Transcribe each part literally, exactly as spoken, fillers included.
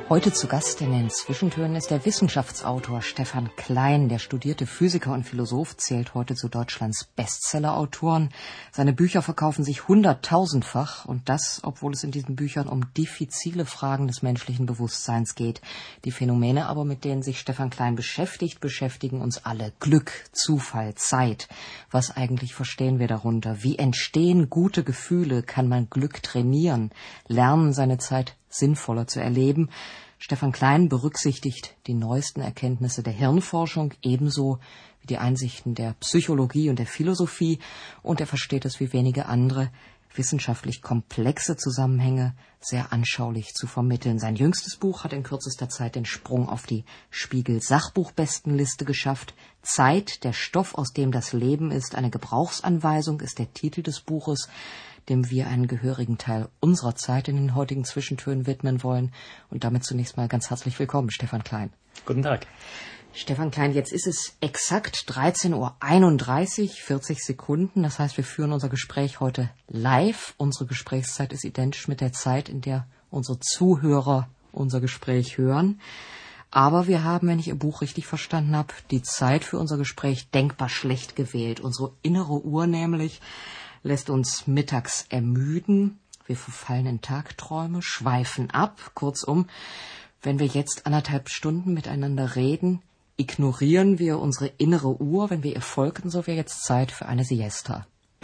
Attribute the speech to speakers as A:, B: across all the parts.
A: Heute zu Gast in den Zwischentönen ist der Wissenschaftsautor Stefan Klein. Der studierte Physiker und Philosoph zählt heute zu Deutschlands Bestsellerautoren. Seine Bücher verkaufen sich hunderttausendfach und das, obwohl es in diesen Büchern um diffizile Fragen des menschlichen Bewusstseins geht. Die Phänomene aber, mit denen sich Stefan Klein beschäftigt, beschäftigen uns alle. Glück, Zufall, Zeit. Was eigentlich verstehen wir darunter? Wie entstehen gute Gefühle? Kann man Glück trainieren? Lernen, seine Zeit sinnvoller zu erleben? Stefan Klein berücksichtigt die neuesten Erkenntnisse der Hirnforschung ebenso wie die Einsichten der Psychologie und der Philosophie, und er versteht es wie wenige andere, wissenschaftlich komplexe Zusammenhänge sehr anschaulich zu vermitteln. Sein jüngstes Buch hat in kürzester Zeit den Sprung auf die Spiegel-Sachbuchbestenliste geschafft. Zeit, der Stoff, aus dem das Leben ist, eine Gebrauchsanweisung, ist der Titel des Buches, dem wir einen gehörigen Teil unserer Zeit in den heutigen Zwischentönen widmen wollen. Und damit zunächst mal ganz herzlich willkommen, Stefan Klein.
B: Guten Tag.
A: Stefan Klein, jetzt ist es exakt dreizehn Uhr einunddreißig, vierzig Sekunden. Das heißt, wir führen unser Gespräch heute live. Unsere Gesprächszeit ist identisch mit der Zeit, in der unsere Zuhörer unser Gespräch hören. Aber wir haben, wenn ich Ihr Buch richtig verstanden habe, die Zeit für unser Gespräch denkbar schlecht gewählt. Unsere innere Uhr nämlich lässt uns mittags ermüden, wir verfallen in Tagträume, schweifen ab. Kurzum, wenn wir jetzt anderthalb Stunden miteinander reden, ignorieren wir unsere innere Uhr. Wenn wir ihr folgen, so wäre jetzt Zeit für eine Siesta.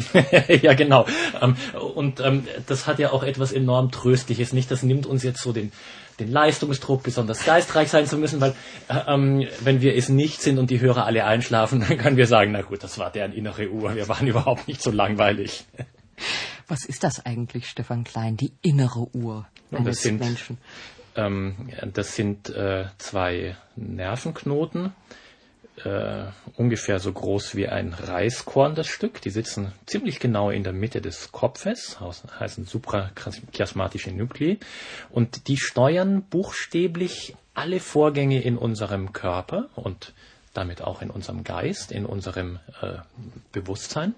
B: Ja, genau. Und das hat ja auch etwas enorm Tröstliches. Nicht, das nimmt uns jetzt so den, den Leistungsdruck, besonders geistreich sein zu müssen, weil ähm, wenn wir es nicht sind und die Hörer alle einschlafen, dann können wir sagen, na gut, das war deren innere Uhr. Wir waren überhaupt nicht so langweilig.
A: Was ist das eigentlich, Stefan Klein, die innere Uhr eines
B: das sind,
A: Menschen?
B: Ähm, das sind äh, zwei Nervenknoten, Uh, ungefähr so groß wie ein Reiskorn, das Stück. Die sitzen ziemlich genau in der Mitte des Kopfes, heißen suprachiasmatische Nuklei, und die steuern buchstäblich alle Vorgänge in unserem Körper und damit auch in unserem Geist, in unserem äh, Bewusstsein.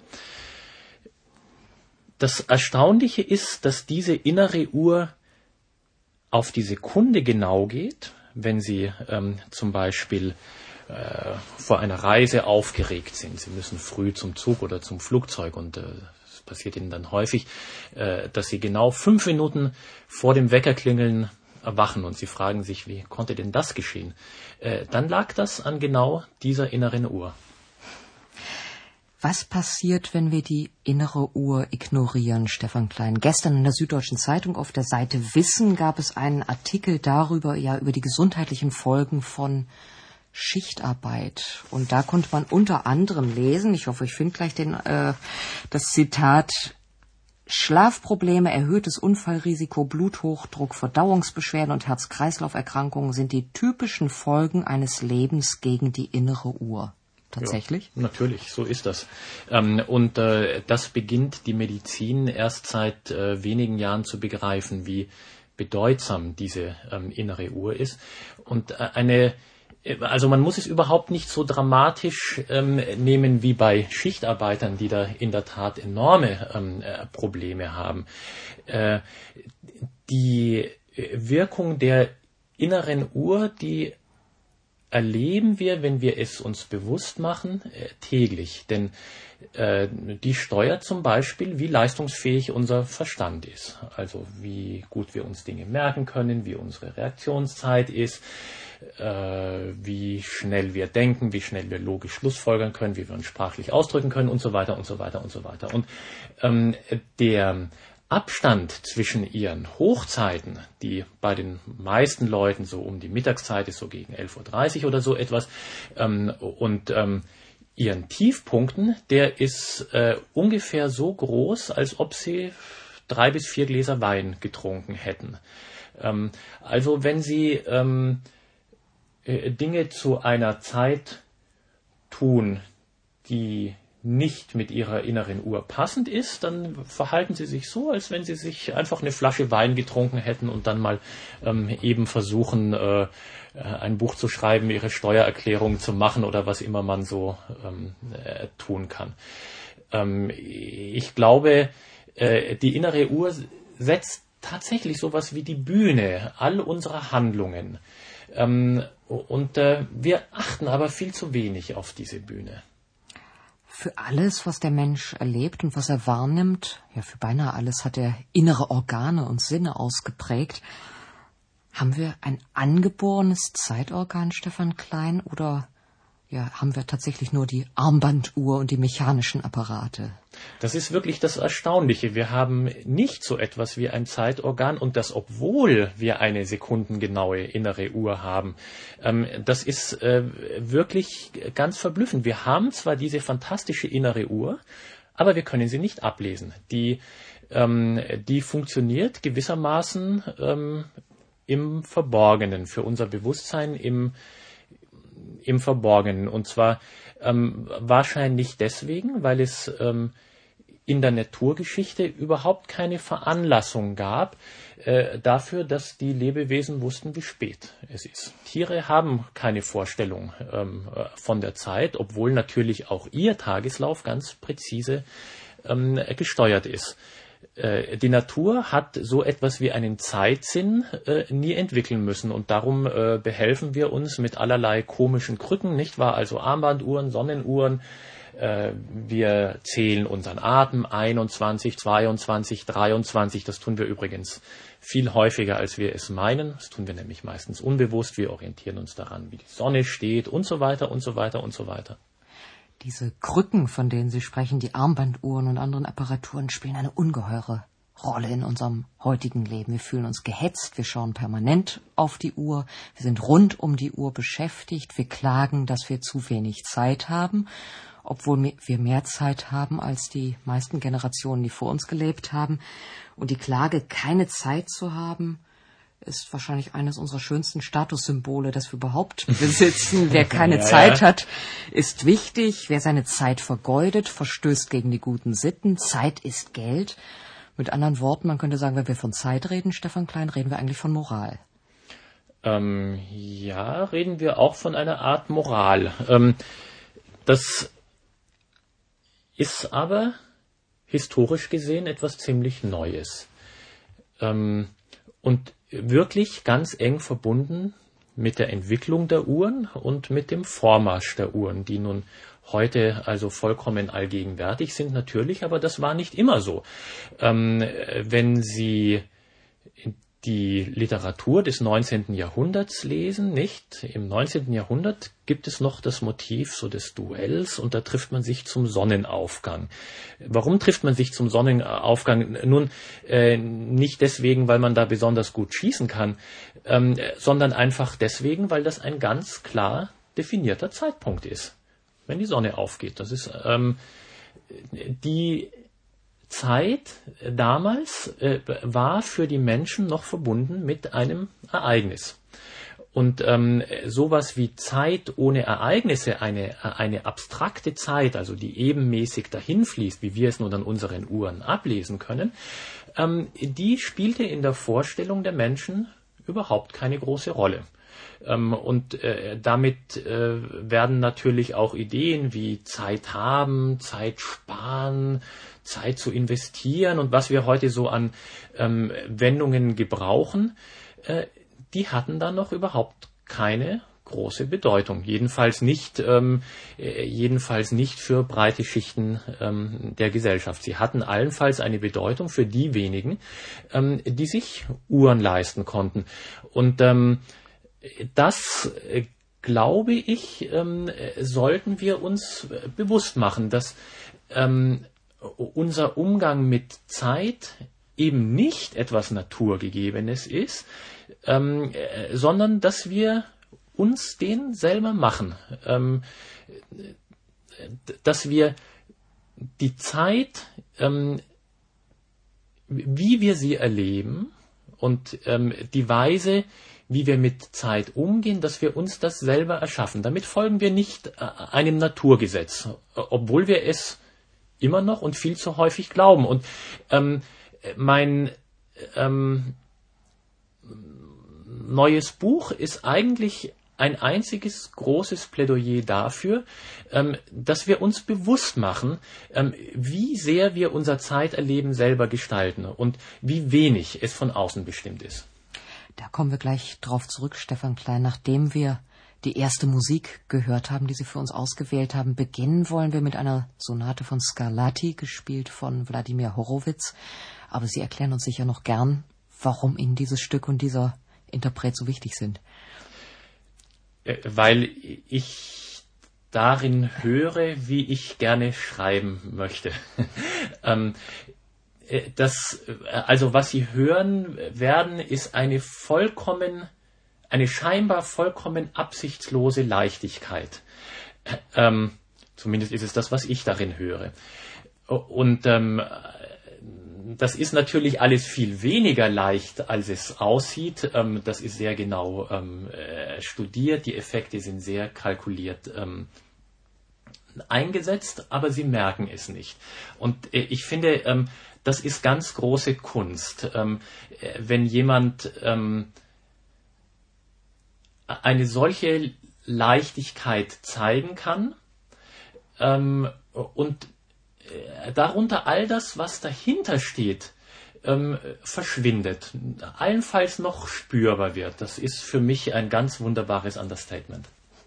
B: Das Erstaunliche ist, dass diese innere Uhr auf die Sekunde genau geht, wenn Sie ähm, zum Beispiel vor einer Reise aufgeregt sind. Sie müssen früh zum Zug oder zum Flugzeug und es äh, passiert Ihnen dann häufig, äh, dass Sie genau fünf Minuten vor dem Weckerklingeln erwachen und Sie fragen sich, wie konnte denn das geschehen? Äh, dann lag das an genau dieser inneren Uhr.
A: Was passiert, wenn wir die innere Uhr ignorieren, Stefan Klein? Gestern in der Süddeutschen Zeitung auf der Seite Wissen gab es einen Artikel darüber, ja, über die gesundheitlichen Folgen von Schichtarbeit. Und da konnte man unter anderem lesen, ich hoffe, ich finde gleich den, äh, das Zitat: Schlafprobleme, erhöhtes Unfallrisiko, Bluthochdruck, Verdauungsbeschwerden und Herz-Kreislauf-Erkrankungen sind die typischen Folgen eines Lebens gegen die innere Uhr. Tatsächlich?
B: Ja, natürlich, so ist das. Ähm, und äh, das beginnt die Medizin erst seit äh, wenigen Jahren zu begreifen, wie bedeutsam diese ähm, innere Uhr ist. Und äh, eine Also man muss es überhaupt nicht so dramatisch ähm, nehmen wie bei Schichtarbeitern, die da in der Tat enorme ähm, äh, Probleme haben. Äh, die Wirkung der inneren Uhr, die erleben wir, wenn wir es uns bewusst machen, äh, täglich. Denn äh, die steuert zum Beispiel, wie leistungsfähig unser Verstand ist. Also wie gut wir uns Dinge merken können, wie unsere Reaktionszeit ist, Äh, wie schnell wir denken, wie schnell wir logisch schlussfolgern können, wie wir uns sprachlich ausdrücken können und so weiter und so weiter und so weiter. Und ähm, der Abstand zwischen ihren Hochzeiten, die bei den meisten Leuten so um die Mittagszeit ist, so gegen elf Uhr dreißig oder so etwas, ähm, und ähm, ihren Tiefpunkten, der ist äh, ungefähr so groß, als ob sie drei bis vier Gläser Wein getrunken hätten. Ähm, also wenn sie ähm, Dinge zu einer Zeit tun, die nicht mit ihrer inneren Uhr passend ist, dann verhalten sie sich so, als wenn sie sich einfach eine Flasche Wein getrunken hätten und dann mal ähm, eben versuchen, äh, ein Buch zu schreiben, ihre Steuererklärung zu machen oder was immer man so ähm, äh, tun kann. Ähm, ich glaube, äh, die innere Uhr setzt tatsächlich sowas wie die Bühne all unserer Handlungen. Ähm, und äh, wir achten aber viel zu wenig auf diese Bühne.
A: Für alles, was der Mensch erlebt und was er wahrnimmt, ja für beinahe alles hat er innere Organe und Sinne ausgeprägt. Haben wir ein angeborenes Zeitorgan, Stefan Klein, oder ja, haben wir tatsächlich nur die Armbanduhr und die mechanischen Apparate?
B: Das ist wirklich das Erstaunliche. Wir haben nicht so etwas wie ein Zeitorgan, und das, obwohl wir eine sekundengenaue innere Uhr haben. Ähm, das ist äh, wirklich ganz verblüffend. Wir haben zwar diese fantastische innere Uhr, aber wir können sie nicht ablesen. Die, ähm, die funktioniert gewissermaßen ähm, im Verborgenen, für unser Bewusstsein im im Verborgenen. Und zwar ähm, wahrscheinlich deswegen, weil es ähm, in der Naturgeschichte überhaupt keine Veranlassung gab äh, dafür, dass die Lebewesen wussten, wie spät es ist. Tiere haben keine Vorstellung ähm, von der Zeit, obwohl natürlich auch ihr Tageslauf ganz präzise ähm, gesteuert ist. Die Natur hat so etwas wie einen Zeitsinn äh, nie entwickeln müssen, und darum äh, behelfen wir uns mit allerlei komischen Krücken, nicht wahr? Also Armbanduhren, Sonnenuhren. Äh, wir zählen unseren Atem, einundzwanzig, zweiundzwanzig, dreiundzwanzig. Das tun wir übrigens viel häufiger, als wir es meinen. Das tun wir nämlich meistens unbewusst. Wir orientieren uns daran, wie die Sonne steht und so weiter und so weiter und so weiter.
A: Diese Krücken, von denen Sie sprechen, die Armbanduhren und anderen Apparaturen, spielen eine ungeheure Rolle in unserem heutigen Leben. Wir fühlen uns gehetzt, wir schauen permanent auf die Uhr, wir sind rund um die Uhr beschäftigt, wir klagen, dass wir zu wenig Zeit haben, obwohl wir mehr Zeit haben als die meisten Generationen, die vor uns gelebt haben. Und die Klage, keine Zeit zu haben, ist wahrscheinlich eines unserer schönsten Statussymbole, das wir überhaupt besitzen. Wer keine ja, Zeit ja. hat, ist wichtig. Wer seine Zeit vergeudet, verstößt gegen die guten Sitten. Zeit ist Geld. Mit anderen Worten, man könnte sagen, wenn wir von Zeit reden, Stefan Klein, reden wir eigentlich von Moral.
B: Ähm, ja, reden wir auch von einer Art Moral. Ähm, das ist aber historisch gesehen etwas ziemlich Neues. Ähm, und wirklich ganz eng verbunden mit der Entwicklung der Uhren und mit dem Vormarsch der Uhren, die nun heute also vollkommen allgegenwärtig sind natürlich, aber das war nicht immer so. Ähm, wenn Sie die Literatur des neunzehnten Jahrhunderts lesen, nicht? Im neunzehnten Jahrhundert gibt es noch das Motiv so des Duells, und da trifft man sich zum Sonnenaufgang. Warum trifft man sich zum Sonnenaufgang? Nun, äh, nicht deswegen, weil man da besonders gut schießen kann, ähm, sondern einfach deswegen, weil das ein ganz klar definierter Zeitpunkt ist, wenn die Sonne aufgeht. Das ist ähm, die Zeit damals äh, war für die Menschen noch verbunden mit einem Ereignis. Und ähm, sowas wie Zeit ohne Ereignisse, eine, eine abstrakte Zeit, also die ebenmäßig dahinfließt, wie wir es nun an unseren Uhren ablesen können, ähm, die spielte in der Vorstellung der Menschen überhaupt keine große Rolle. Ähm, und äh, damit äh, werden natürlich auch Ideen wie Zeit haben, Zeit sparen, Zeit zu investieren und was wir heute so an ähm, Wendungen gebrauchen, äh, die hatten dann noch überhaupt keine große Bedeutung. Jedenfalls nicht, ähm, äh, jedenfalls nicht für breite Schichten ähm, der Gesellschaft. Sie hatten allenfalls eine Bedeutung für die wenigen, ähm, die sich Uhren leisten konnten. Und ähm, das, äh, glaube ich, ähm, sollten wir uns bewusst machen, dass ähm, unser Umgang mit Zeit eben nicht etwas Naturgegebenes ist, ähm, äh, sondern dass wir uns den selber machen. Ähm, dass wir die Zeit, ähm, wie wir sie erleben und ähm, die Weise, wie wir mit Zeit umgehen, dass wir uns das selber erschaffen. Damit folgen wir nicht äh, einem Naturgesetz, obwohl wir es immer noch und viel zu häufig glauben. Und ähm, mein ähm, neues Buch ist eigentlich ein einziges großes Plädoyer dafür, ähm, dass wir uns bewusst machen, ähm, wie sehr wir unser Zeiterleben selber gestalten und wie wenig es von außen bestimmt ist.
A: Da kommen wir gleich drauf zurück, Stefan Klein. Nachdem wir die erste Musik gehört haben, die Sie für uns ausgewählt haben, beginnen wollen wir mit einer Sonate von Scarlatti, gespielt von Wladimir Horowitz. Aber Sie erklären uns sicher noch gern, warum Ihnen dieses Stück und dieser Interpret so wichtig sind.
B: Weil ich darin höre, wie ich gerne schreiben möchte. ähm, das, also was Sie hören werden, ist eine vollkommen Eine scheinbar vollkommen absichtslose Leichtigkeit. Ähm, zumindest ist es das, was ich darin höre. Und ähm, das ist natürlich alles viel weniger leicht, als es aussieht. Ähm, das ist sehr genau ähm, studiert. Die Effekte sind sehr kalkuliert ähm, eingesetzt, aber Sie merken es nicht. Und äh, ich finde, ähm, das ist ganz große Kunst. Ähm, wenn jemand ähm, eine solche Leichtigkeit zeigen kann ähm, und äh, darunter all das, was dahinter steht, ähm, verschwindet, allenfalls noch spürbar wird. Das ist für mich ein ganz wunderbares Understatement.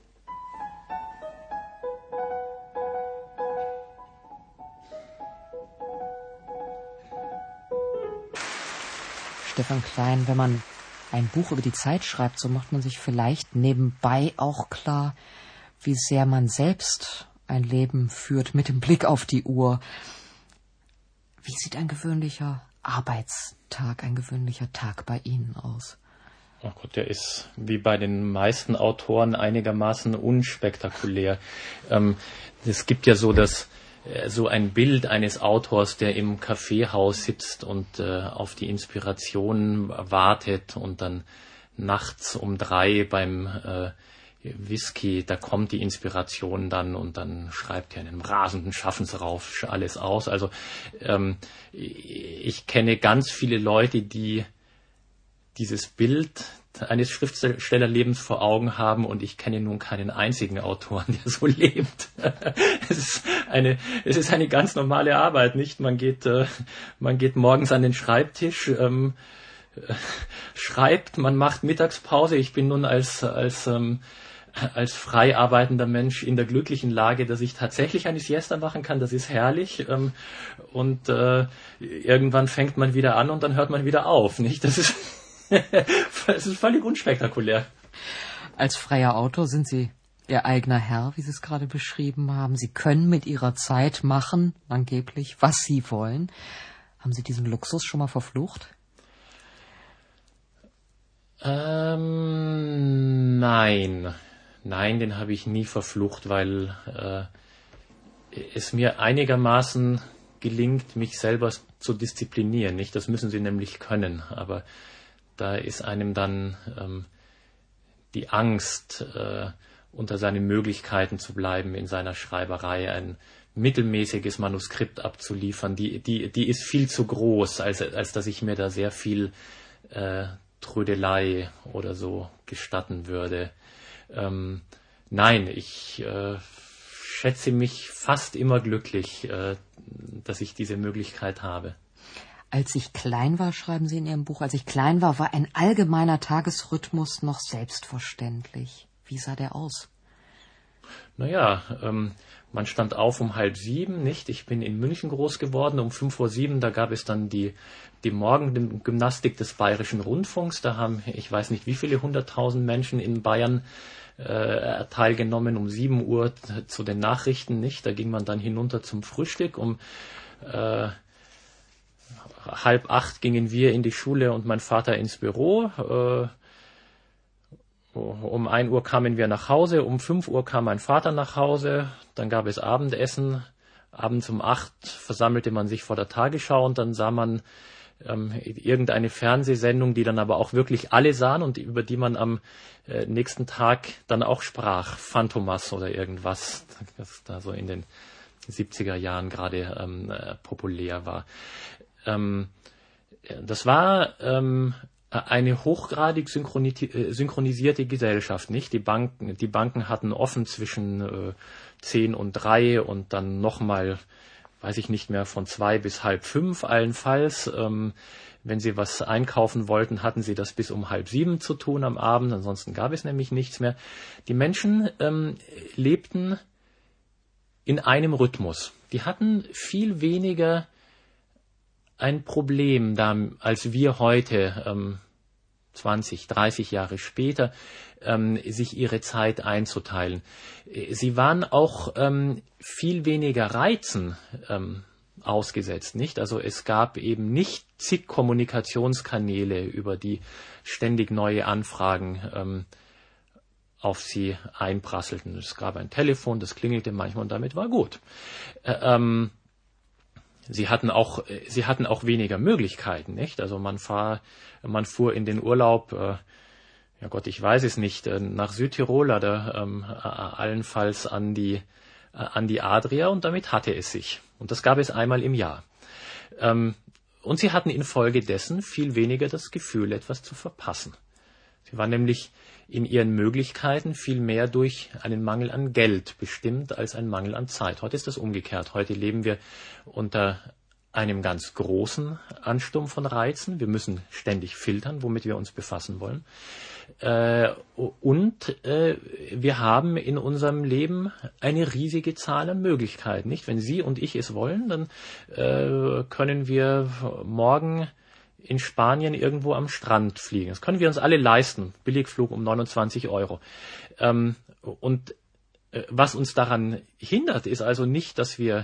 A: Stefan Klein, wenn man ein Buch über die Zeit schreibt, so macht man sich vielleicht nebenbei auch klar, wie sehr man selbst ein Leben führt mit dem Blick auf die Uhr. Wie sieht ein gewöhnlicher Arbeitstag, ein gewöhnlicher Tag bei Ihnen aus?
B: Oh Gott, der ist wie bei den meisten Autoren einigermaßen unspektakulär. Ähm, es gibt ja so das so ein Bild eines Autors, der im Kaffeehaus sitzt und äh, auf die Inspiration wartet und dann nachts um drei beim äh, Whisky, da kommt die Inspiration dann und dann schreibt er in einem rasenden Schaffensrausch alles aus. Also ähm, ich kenne ganz viele Leute, die dieses Bild eines Schriftstellerlebens vor Augen haben und ich kenne nun keinen einzigen Autoren, der so lebt. Es ist eine, es ist eine ganz normale Arbeit, nicht? Man geht, äh, man geht morgens an den Schreibtisch, ähm, äh, schreibt, man macht Mittagspause. Ich bin nun als, als, ähm, als frei arbeitender Mensch in der glücklichen Lage, dass ich tatsächlich eine Siesta machen kann. Das ist herrlich. Ähm, und äh, irgendwann fängt man wieder an und dann hört man wieder auf, nicht? Das ist es ist völlig unspektakulär.
A: Als freier Autor sind Sie Ihr eigener Herr, wie Sie es gerade beschrieben haben. Sie können mit Ihrer Zeit machen, angeblich, was Sie wollen. Haben Sie diesen Luxus schon mal verflucht?
B: Ähm, nein. Nein, den habe ich nie verflucht, weil äh, es mir einigermaßen gelingt, mich selber zu disziplinieren. Nicht? Das müssen Sie nämlich können, aber da ist einem dann ähm, die Angst, äh, unter seinen Möglichkeiten zu bleiben in seiner Schreiberei, ein mittelmäßiges Manuskript abzuliefern, die, die, die ist viel zu groß, als, als dass ich mir da sehr viel äh, Trödelei oder so gestatten würde. Ähm, nein, ich äh, schätze mich fast immer glücklich, äh, dass ich diese Möglichkeit habe.
A: Als ich klein war, schreiben Sie in Ihrem Buch, als ich klein war, war ein allgemeiner Tagesrhythmus noch selbstverständlich. Wie sah der aus?
B: Naja, ähm, man stand auf um halb sieben, nicht? Ich bin in München groß geworden, um fünf vor sieben, da gab es dann die, die Morgengymnastik des Bayerischen Rundfunks. Da haben, ich weiß nicht wie viele hunderttausend Menschen in Bayern äh, teilgenommen, um sieben Uhr zu den Nachrichten, nicht? Da ging man dann hinunter zum Frühstück, um äh, halb acht gingen wir in die Schule und mein Vater ins Büro. Äh, um ein Uhr kamen wir nach Hause, um fünf Uhr kam mein Vater nach Hause, dann gab es Abendessen. Abends um acht versammelte man sich vor der Tagesschau und dann sah man ähm, irgendeine Fernsehsendung, die dann aber auch wirklich alle sahen und über die man am äh, nächsten Tag dann auch sprach. Phantomas oder irgendwas, das da so in den siebziger Jahren gerade ähm, äh, populär war. Ähm, das war ähm, eine hochgradig synchronisierte Gesellschaft, nicht? Die Banken, die Banken hatten offen zwischen äh, zehn und drei und dann nochmal, weiß ich nicht mehr, von zwei bis halb fünf allenfalls. Ähm, wenn Sie was einkaufen wollten, hatten Sie das bis um halb sieben zu tun am Abend, ansonsten gab es nämlich nichts mehr. Die Menschen ähm, lebten in einem Rhythmus. Die hatten viel weniger ein Problem da, als wir heute, ähm, zwanzig, dreißig Jahre später, ähm, sich ihre Zeit einzuteilen. Sie waren auch ähm, viel weniger Reizen ähm, ausgesetzt, nicht? Also es gab eben nicht zig Kommunikationskanäle, über die ständig neue Anfragen ähm, auf sie einprasselten. Es gab ein Telefon, das klingelte manchmal und damit war gut. Äh, ähm, Sie hatten auch, sie hatten auch weniger Möglichkeiten, nicht? Also man fahr, man fuhr in den Urlaub, äh, ja Gott, ich weiß es nicht, äh, nach Südtirol oder ähm, äh, allenfalls an die, äh, an die Adria und damit hatte es sich. Und das gab es einmal im Jahr. Ähm, und sie hatten infolgedessen viel weniger das Gefühl, etwas zu verpassen. Sie waren nämlich in ihren Möglichkeiten viel mehr durch einen Mangel an Geld bestimmt als einen Mangel an Zeit. Heute ist das umgekehrt. Heute leben wir unter einem ganz großen Ansturm von Reizen. Wir müssen ständig filtern, womit wir uns befassen wollen. Äh, und äh, wir haben in unserem Leben eine riesige Zahl an Möglichkeiten. Nicht? Wenn Sie und ich es wollen, dann äh, können wir morgen in Spanien irgendwo am Strand fliegen. Das können wir uns alle leisten. Billigflug um neunundzwanzig Euro. Ähm, und äh, was uns daran hindert, ist also nicht, dass wir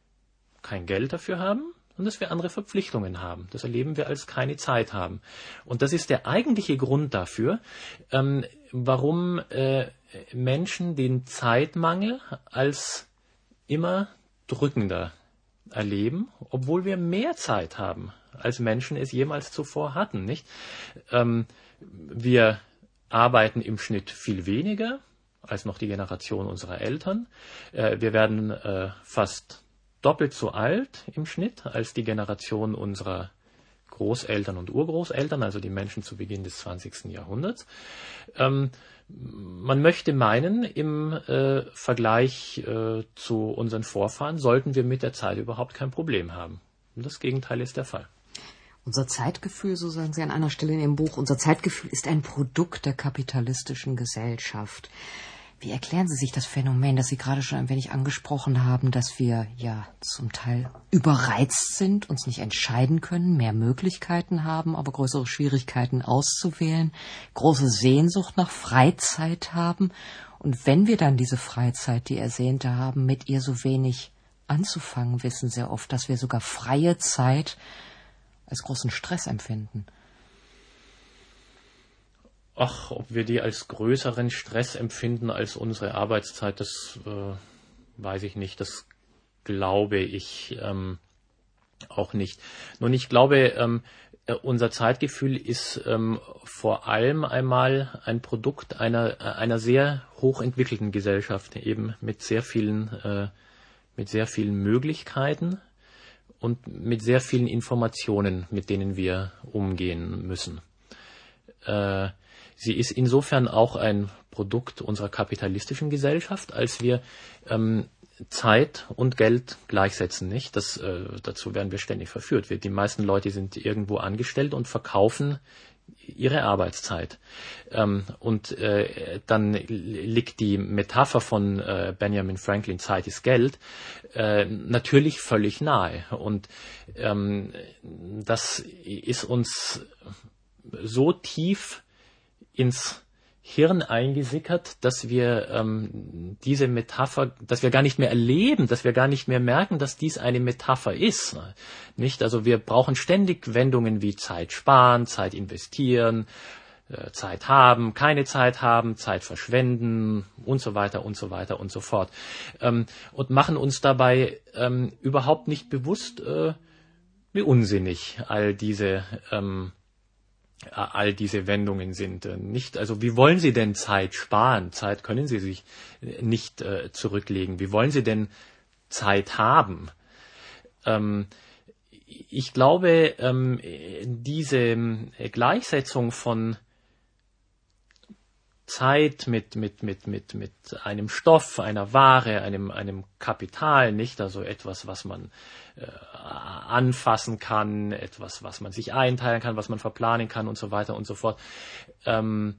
B: kein Geld dafür haben, sondern dass wir andere Verpflichtungen haben. Das erleben wir als keine Zeit haben. Und das ist der eigentliche Grund dafür, ähm, warum äh, Menschen den Zeitmangel als immer drückender erleben, obwohl wir mehr Zeit haben, als Menschen es jemals zuvor hatten, nicht? Ähm, wir arbeiten im Schnitt viel weniger als noch die Generation unserer Eltern. Äh, wir werden äh, fast doppelt so alt im Schnitt als die Generation unserer Großeltern und Urgroßeltern, also die Menschen zu Beginn des zwanzigsten Jahrhunderts. Ähm, man möchte meinen, im äh, Vergleich äh, zu unseren Vorfahren sollten wir mit der Zeit überhaupt kein Problem haben. Und das Gegenteil ist der Fall.
A: Unser Zeitgefühl, so sagen Sie an einer Stelle in Ihrem Buch, unser Zeitgefühl ist ein Produkt der kapitalistischen Gesellschaft. Wie erklären Sie sich das Phänomen, das Sie gerade schon ein wenig angesprochen haben, dass wir ja zum Teil überreizt sind, uns nicht entscheiden können, mehr Möglichkeiten haben, aber größere Schwierigkeiten auszuwählen, große Sehnsucht nach Freizeit haben und wenn wir dann diese Freizeit, die ersehnte haben, mit ihr so wenig anzufangen, wissen sehr oft, dass wir sogar freie Zeit als großen Stress empfinden?
B: Ach, ob wir die als größeren Stress empfinden als unsere Arbeitszeit, das äh, weiß ich nicht. Das glaube ich ähm, auch nicht. Nun, ich glaube, ähm, unser Zeitgefühl ist ähm, vor allem einmal ein Produkt einer einer sehr hochentwickelten Gesellschaft, eben mit sehr vielen äh, mit sehr vielen Möglichkeiten und mit sehr vielen Informationen, mit denen wir umgehen müssen. Äh, Sie ist insofern auch ein Produkt unserer kapitalistischen Gesellschaft, als wir ähm, Zeit und Geld gleichsetzen, nicht? Das, äh, dazu werden wir ständig verführt. Wir, die meisten Leute sind irgendwo angestellt und verkaufen ihre Arbeitszeit. Ähm, und äh, dann liegt die Metapher von äh, Benjamin Franklin, Zeit ist Geld, äh, natürlich völlig nahe. Und ähm, das ist uns so tief ins Hirn eingesickert, dass wir ähm, diese Metapher, dass wir gar nicht mehr erleben, dass wir gar nicht mehr merken, dass dies eine Metapher ist. Nicht? Also wir brauchen ständig Wendungen wie Zeit sparen, Zeit investieren, äh, Zeit haben, keine Zeit haben, Zeit verschwenden und so weiter und so weiter und so fort. Ähm, und machen uns dabei ähm, überhaupt nicht bewusst, äh, wie unsinnig all diese ähm, all diese Wendungen sind. Nicht, also wie wollen Sie denn Zeit sparen? Zeit können Sie sich nicht äh, zurücklegen. Wie wollen Sie denn Zeit haben? Ähm, ich glaube, ähm, diese Gleichsetzung von Zeit mit, mit, mit, mit, mit einem Stoff, einer Ware, einem, einem Kapital, nicht? Also etwas, was man äh, anfassen kann, etwas, was man sich einteilen kann, was man verplanen kann und so weiter und so fort. Ähm,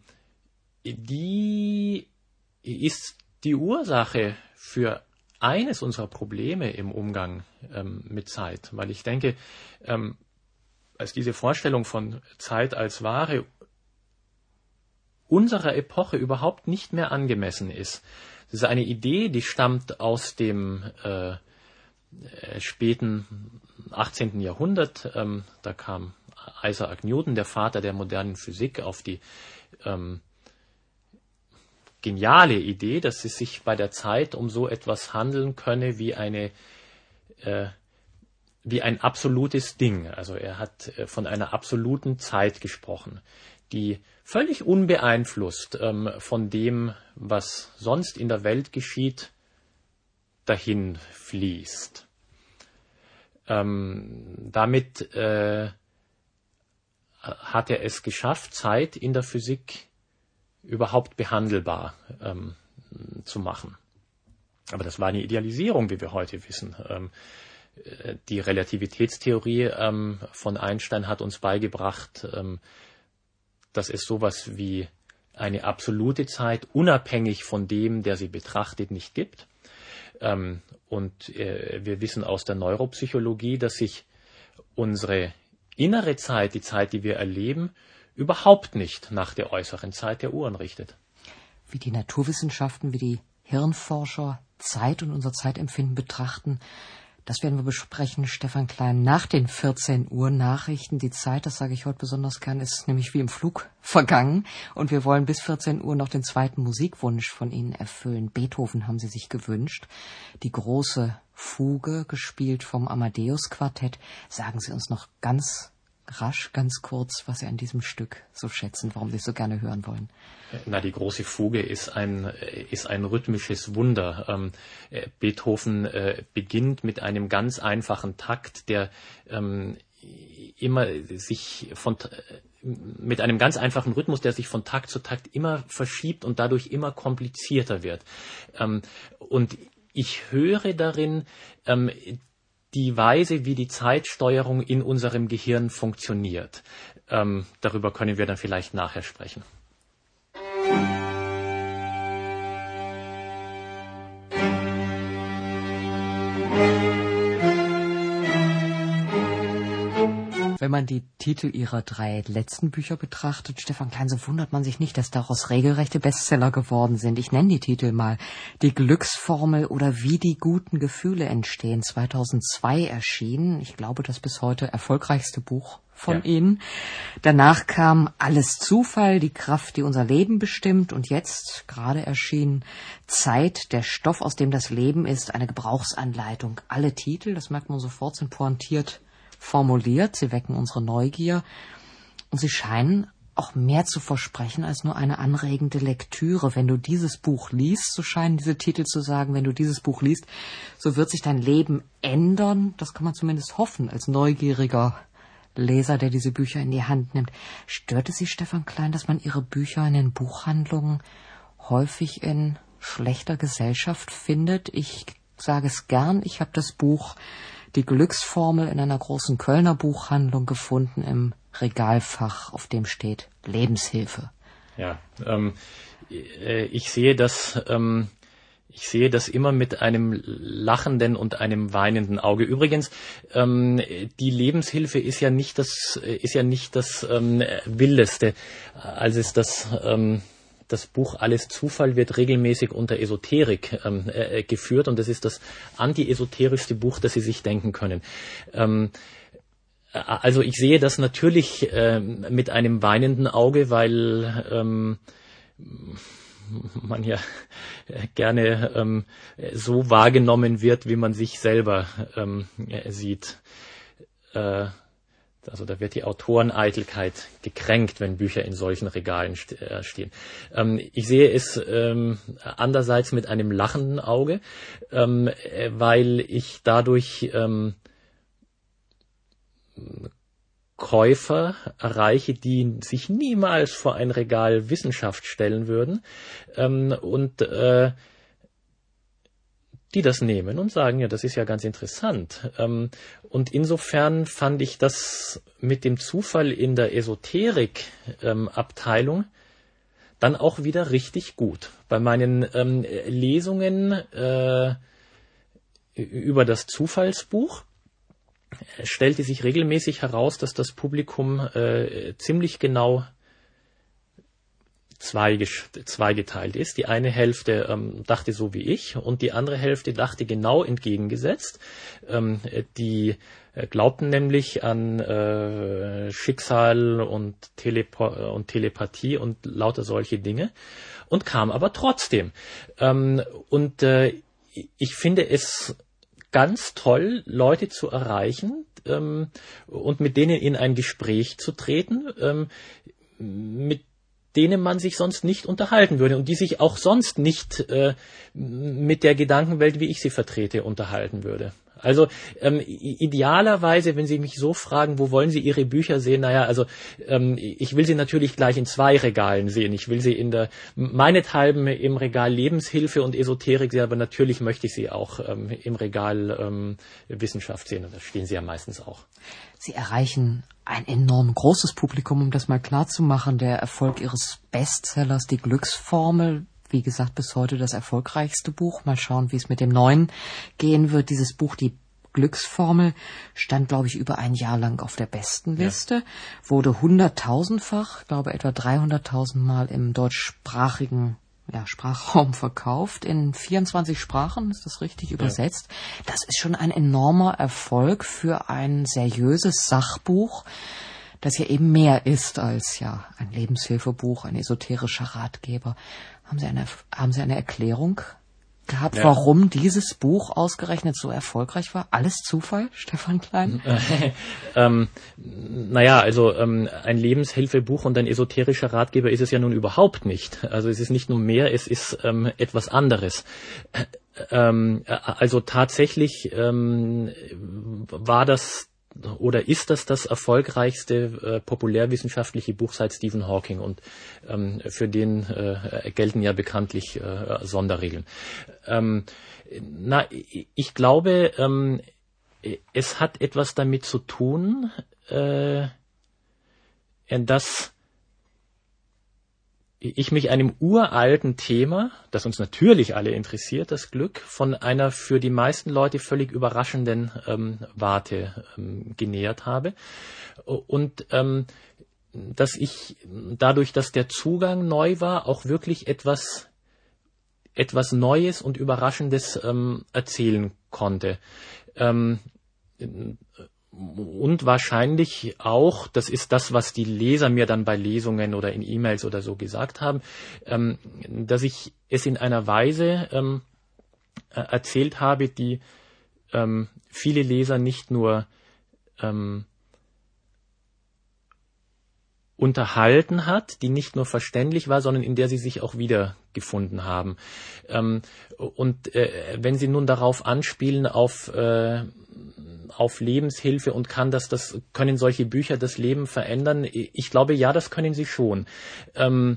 B: die ist die Ursache für eines unserer Probleme im Umgang ähm, mit Zeit. Weil ich denke, ähm, als diese Vorstellung von Zeit als Ware unserer Epoche überhaupt nicht mehr angemessen ist. Das ist eine Idee, die stammt aus dem äh, späten achtzehnten Jahrhundert. Ähm, da kam Isaac Newton, der Vater der modernen Physik, auf die ähm, geniale Idee, dass es sich bei der Zeit um so etwas handeln könne wie eine äh, wie ein absolutes Ding. Also er hat äh, von einer absoluten Zeit gesprochen, die völlig unbeeinflusst ähm, von dem, was sonst in der Welt geschieht, dahin fließt. Ähm, damit äh, hat er es geschafft, Zeit in der Physik überhaupt behandelbar ähm, zu machen. Aber das war eine Idealisierung, wie wir heute wissen. Ähm, die Relativitätstheorie ähm, von Einstein hat uns beigebracht, ähm, dass es sowas wie eine absolute Zeit unabhängig von dem, der sie betrachtet, nicht gibt. Ähm, und äh, wir wissen aus der Neuropsychologie, dass sich unsere innere Zeit, die Zeit, die wir erleben, überhaupt nicht nach der äußeren Zeit der Uhren richtet.
A: Wie die Naturwissenschaften, wie die Hirnforscher Zeit und unser Zeitempfinden betrachten, das werden wir besprechen, Stefan Klein, nach den vierzehn Uhr Nachrichten. Die Zeit, das sage ich heute besonders gern, ist nämlich wie im Flug vergangen. Und wir wollen bis vierzehn Uhr noch den zweiten Musikwunsch von Ihnen erfüllen. Beethoven haben Sie sich gewünscht. Die große Fuge, gespielt vom Amadeus-Quartett. Sagen Sie uns noch ganz rasch, ganz kurz, was Sie an diesem Stück so schätzen, warum Sie es so gerne hören wollen.
B: Na, die große Fuge ist ein, ist ein rhythmisches Wunder. Ähm, Beethoven äh, beginnt mit einem ganz einfachen Takt, der ähm, immer sich von, mit einem ganz einfachen Rhythmus, der sich von Takt zu Takt immer verschiebt und dadurch immer komplizierter wird. Ähm, und ich höre darin ähm, die Weise, wie die Zeitsteuerung in unserem Gehirn funktioniert. Ähm, darüber können wir dann vielleicht nachher sprechen.
A: Wenn man die Titel Ihrer drei letzten Bücher betrachtet, Stefan Klein, so wundert man sich nicht, dass daraus regelrechte Bestseller geworden sind. Ich nenne die Titel mal. Die Glücksformel oder Wie die guten Gefühle entstehen, zweitausendzwei erschienen. Ich glaube, das bis heute erfolgreichste Buch von ja. Ihnen. Danach kam Alles Zufall, die Kraft, die unser Leben bestimmt. Und jetzt, gerade erschienen, Zeit, der Stoff, aus dem das Leben ist, eine Gebrauchsanleitung. Alle Titel, das merkt man sofort, sind pointiert formuliert, sie wecken unsere Neugier und sie scheinen auch mehr zu versprechen als nur eine anregende Lektüre. Wenn du dieses Buch liest, so scheinen diese Titel zu sagen, wenn du dieses Buch liest, so wird sich dein Leben ändern. Das kann man zumindest hoffen als neugieriger Leser, der diese Bücher in die Hand nimmt. Stört es Sie, Stefan Klein, dass man Ihre Bücher in den Buchhandlungen häufig in schlechter Gesellschaft findet? Ich sage es gern, ich habe das Buch Die Glücksformel in einer großen Kölner Buchhandlung gefunden im Regalfach, auf dem steht Lebenshilfe.
B: Ja, ähm, ich sehe das, ähm, ich sehe das immer mit einem lachenden und einem weinenden Auge. Übrigens, ähm, die Lebenshilfe ist ja nicht das, ist ja nicht das ähm, Wildeste, als es das ähm, Das Buch Alles Zufall wird regelmäßig unter Esoterik ähm, äh, geführt und das ist das anti-esoterischste Buch, das Sie sich denken können. Ähm, also ich sehe das natürlich äh, mit einem weinenden Auge, weil ähm, man ja gerne ähm, so wahrgenommen wird, wie man sich selber ähm, sieht. Äh, Also da wird die Autoreneitelkeit gekränkt, wenn Bücher in solchen Regalen stehen. Ähm, ich sehe es ähm, andererseits mit einem lachenden Auge, ähm, weil ich dadurch ähm, Käufer erreiche, die sich niemals vor ein Regal Wissenschaft stellen würden, ähm, und äh, die das nehmen und sagen, ja, das ist ja ganz interessant. Ähm, und insofern fand ich das mit dem Zufall in der Esoterik-Abteilung ähm, dann auch wieder richtig gut. Bei meinen ähm, Lesungen äh, über das Zufallsbuch stellte sich regelmäßig heraus, dass das Publikum äh, ziemlich genau zweigeteilt ist. Die eine Hälfte ähm, dachte so wie ich und die andere Hälfte dachte genau entgegengesetzt. Ähm, die äh, glaubten nämlich an äh, Schicksal und, Telepo- und Telepathie und lauter solche Dinge und kam aber trotzdem. Ähm, und äh, ich finde es ganz toll, Leute zu erreichen ähm, und mit denen in ein Gespräch zu treten, ähm, mit denen man sich sonst nicht unterhalten würde und die sich auch sonst nicht äh, mit der Gedankenwelt, wie ich sie vertrete, unterhalten würde. Also ähm, idealerweise, wenn Sie mich so fragen, wo wollen Sie Ihre Bücher sehen? Naja, also ähm, ich will sie natürlich gleich in zwei Regalen sehen. Ich will sie in der, meinethalben im Regal Lebenshilfe und Esoterik sehen, aber natürlich möchte ich sie auch ähm, im Regal ähm, Wissenschaft sehen. Und da stehen sie ja meistens auch.
A: Sie erreichen ein enorm großes Publikum, um das mal klar zu machen. Der Erfolg Ihres Bestsellers, die Glücksformel, wie gesagt, bis heute das erfolgreichste Buch. Mal schauen, wie es mit dem neuen gehen wird. Dieses Buch, die Glücksformel, stand, glaube ich, über ein Jahr lang auf der Bestenliste, ja. Wurde hunderttausendfach, glaube etwa dreihunderttausend Mal im deutschsprachigen ja, Sprachraum verkauft, in vierundzwanzig Sprachen, ist das richtig übersetzt. Ja. Das ist schon ein enormer Erfolg für ein seriöses Sachbuch, das ja eben mehr ist als ja ein Lebenshilfebuch, ein esoterischer Ratgeber. Haben Sie eine, haben Sie eine Erklärung gehabt, ja, warum dieses Buch ausgerechnet so erfolgreich war? Alles Zufall, Stefan Klein?
B: ähm, naja, also ähm, ein Lebenshilfebuch und ein esoterischer Ratgeber ist es ja nun überhaupt nicht. Also es ist nicht nur mehr, es ist ähm, etwas anderes. Ähm, also tatsächlich ähm, war das oder ist das das erfolgreichste äh, populärwissenschaftliche Buch seit Stephen Hawking und ähm, für den äh, gelten ja bekanntlich äh, Sonderregeln. Ähm, na, ich glaube, ähm, es hat etwas damit zu tun, äh, dass ich mich einem uralten Thema, das uns natürlich alle interessiert, das Glück, von einer für die meisten Leute völlig überraschenden ähm, Warte ähm, genähert habe. Und ähm, dass ich dadurch, dass der Zugang neu war, auch wirklich etwas, etwas Neues und Überraschendes ähm, erzählen konnte. Ähm, Und wahrscheinlich auch, das ist das, was die Leser mir dann bei Lesungen oder in E-Mails oder so gesagt haben, ähm, dass ich es in einer Weise ähm, erzählt habe, die ähm, viele Leser nicht nur ähm, unterhalten hat, die nicht nur verständlich war, sondern in der sie sich auch wiedergefunden haben. Ähm, und äh, wenn Sie nun darauf anspielen, auf äh, auf Lebenshilfe und kann das, das können solche Bücher das Leben verändern? Ich glaube, ja, das können sie schon. Ähm,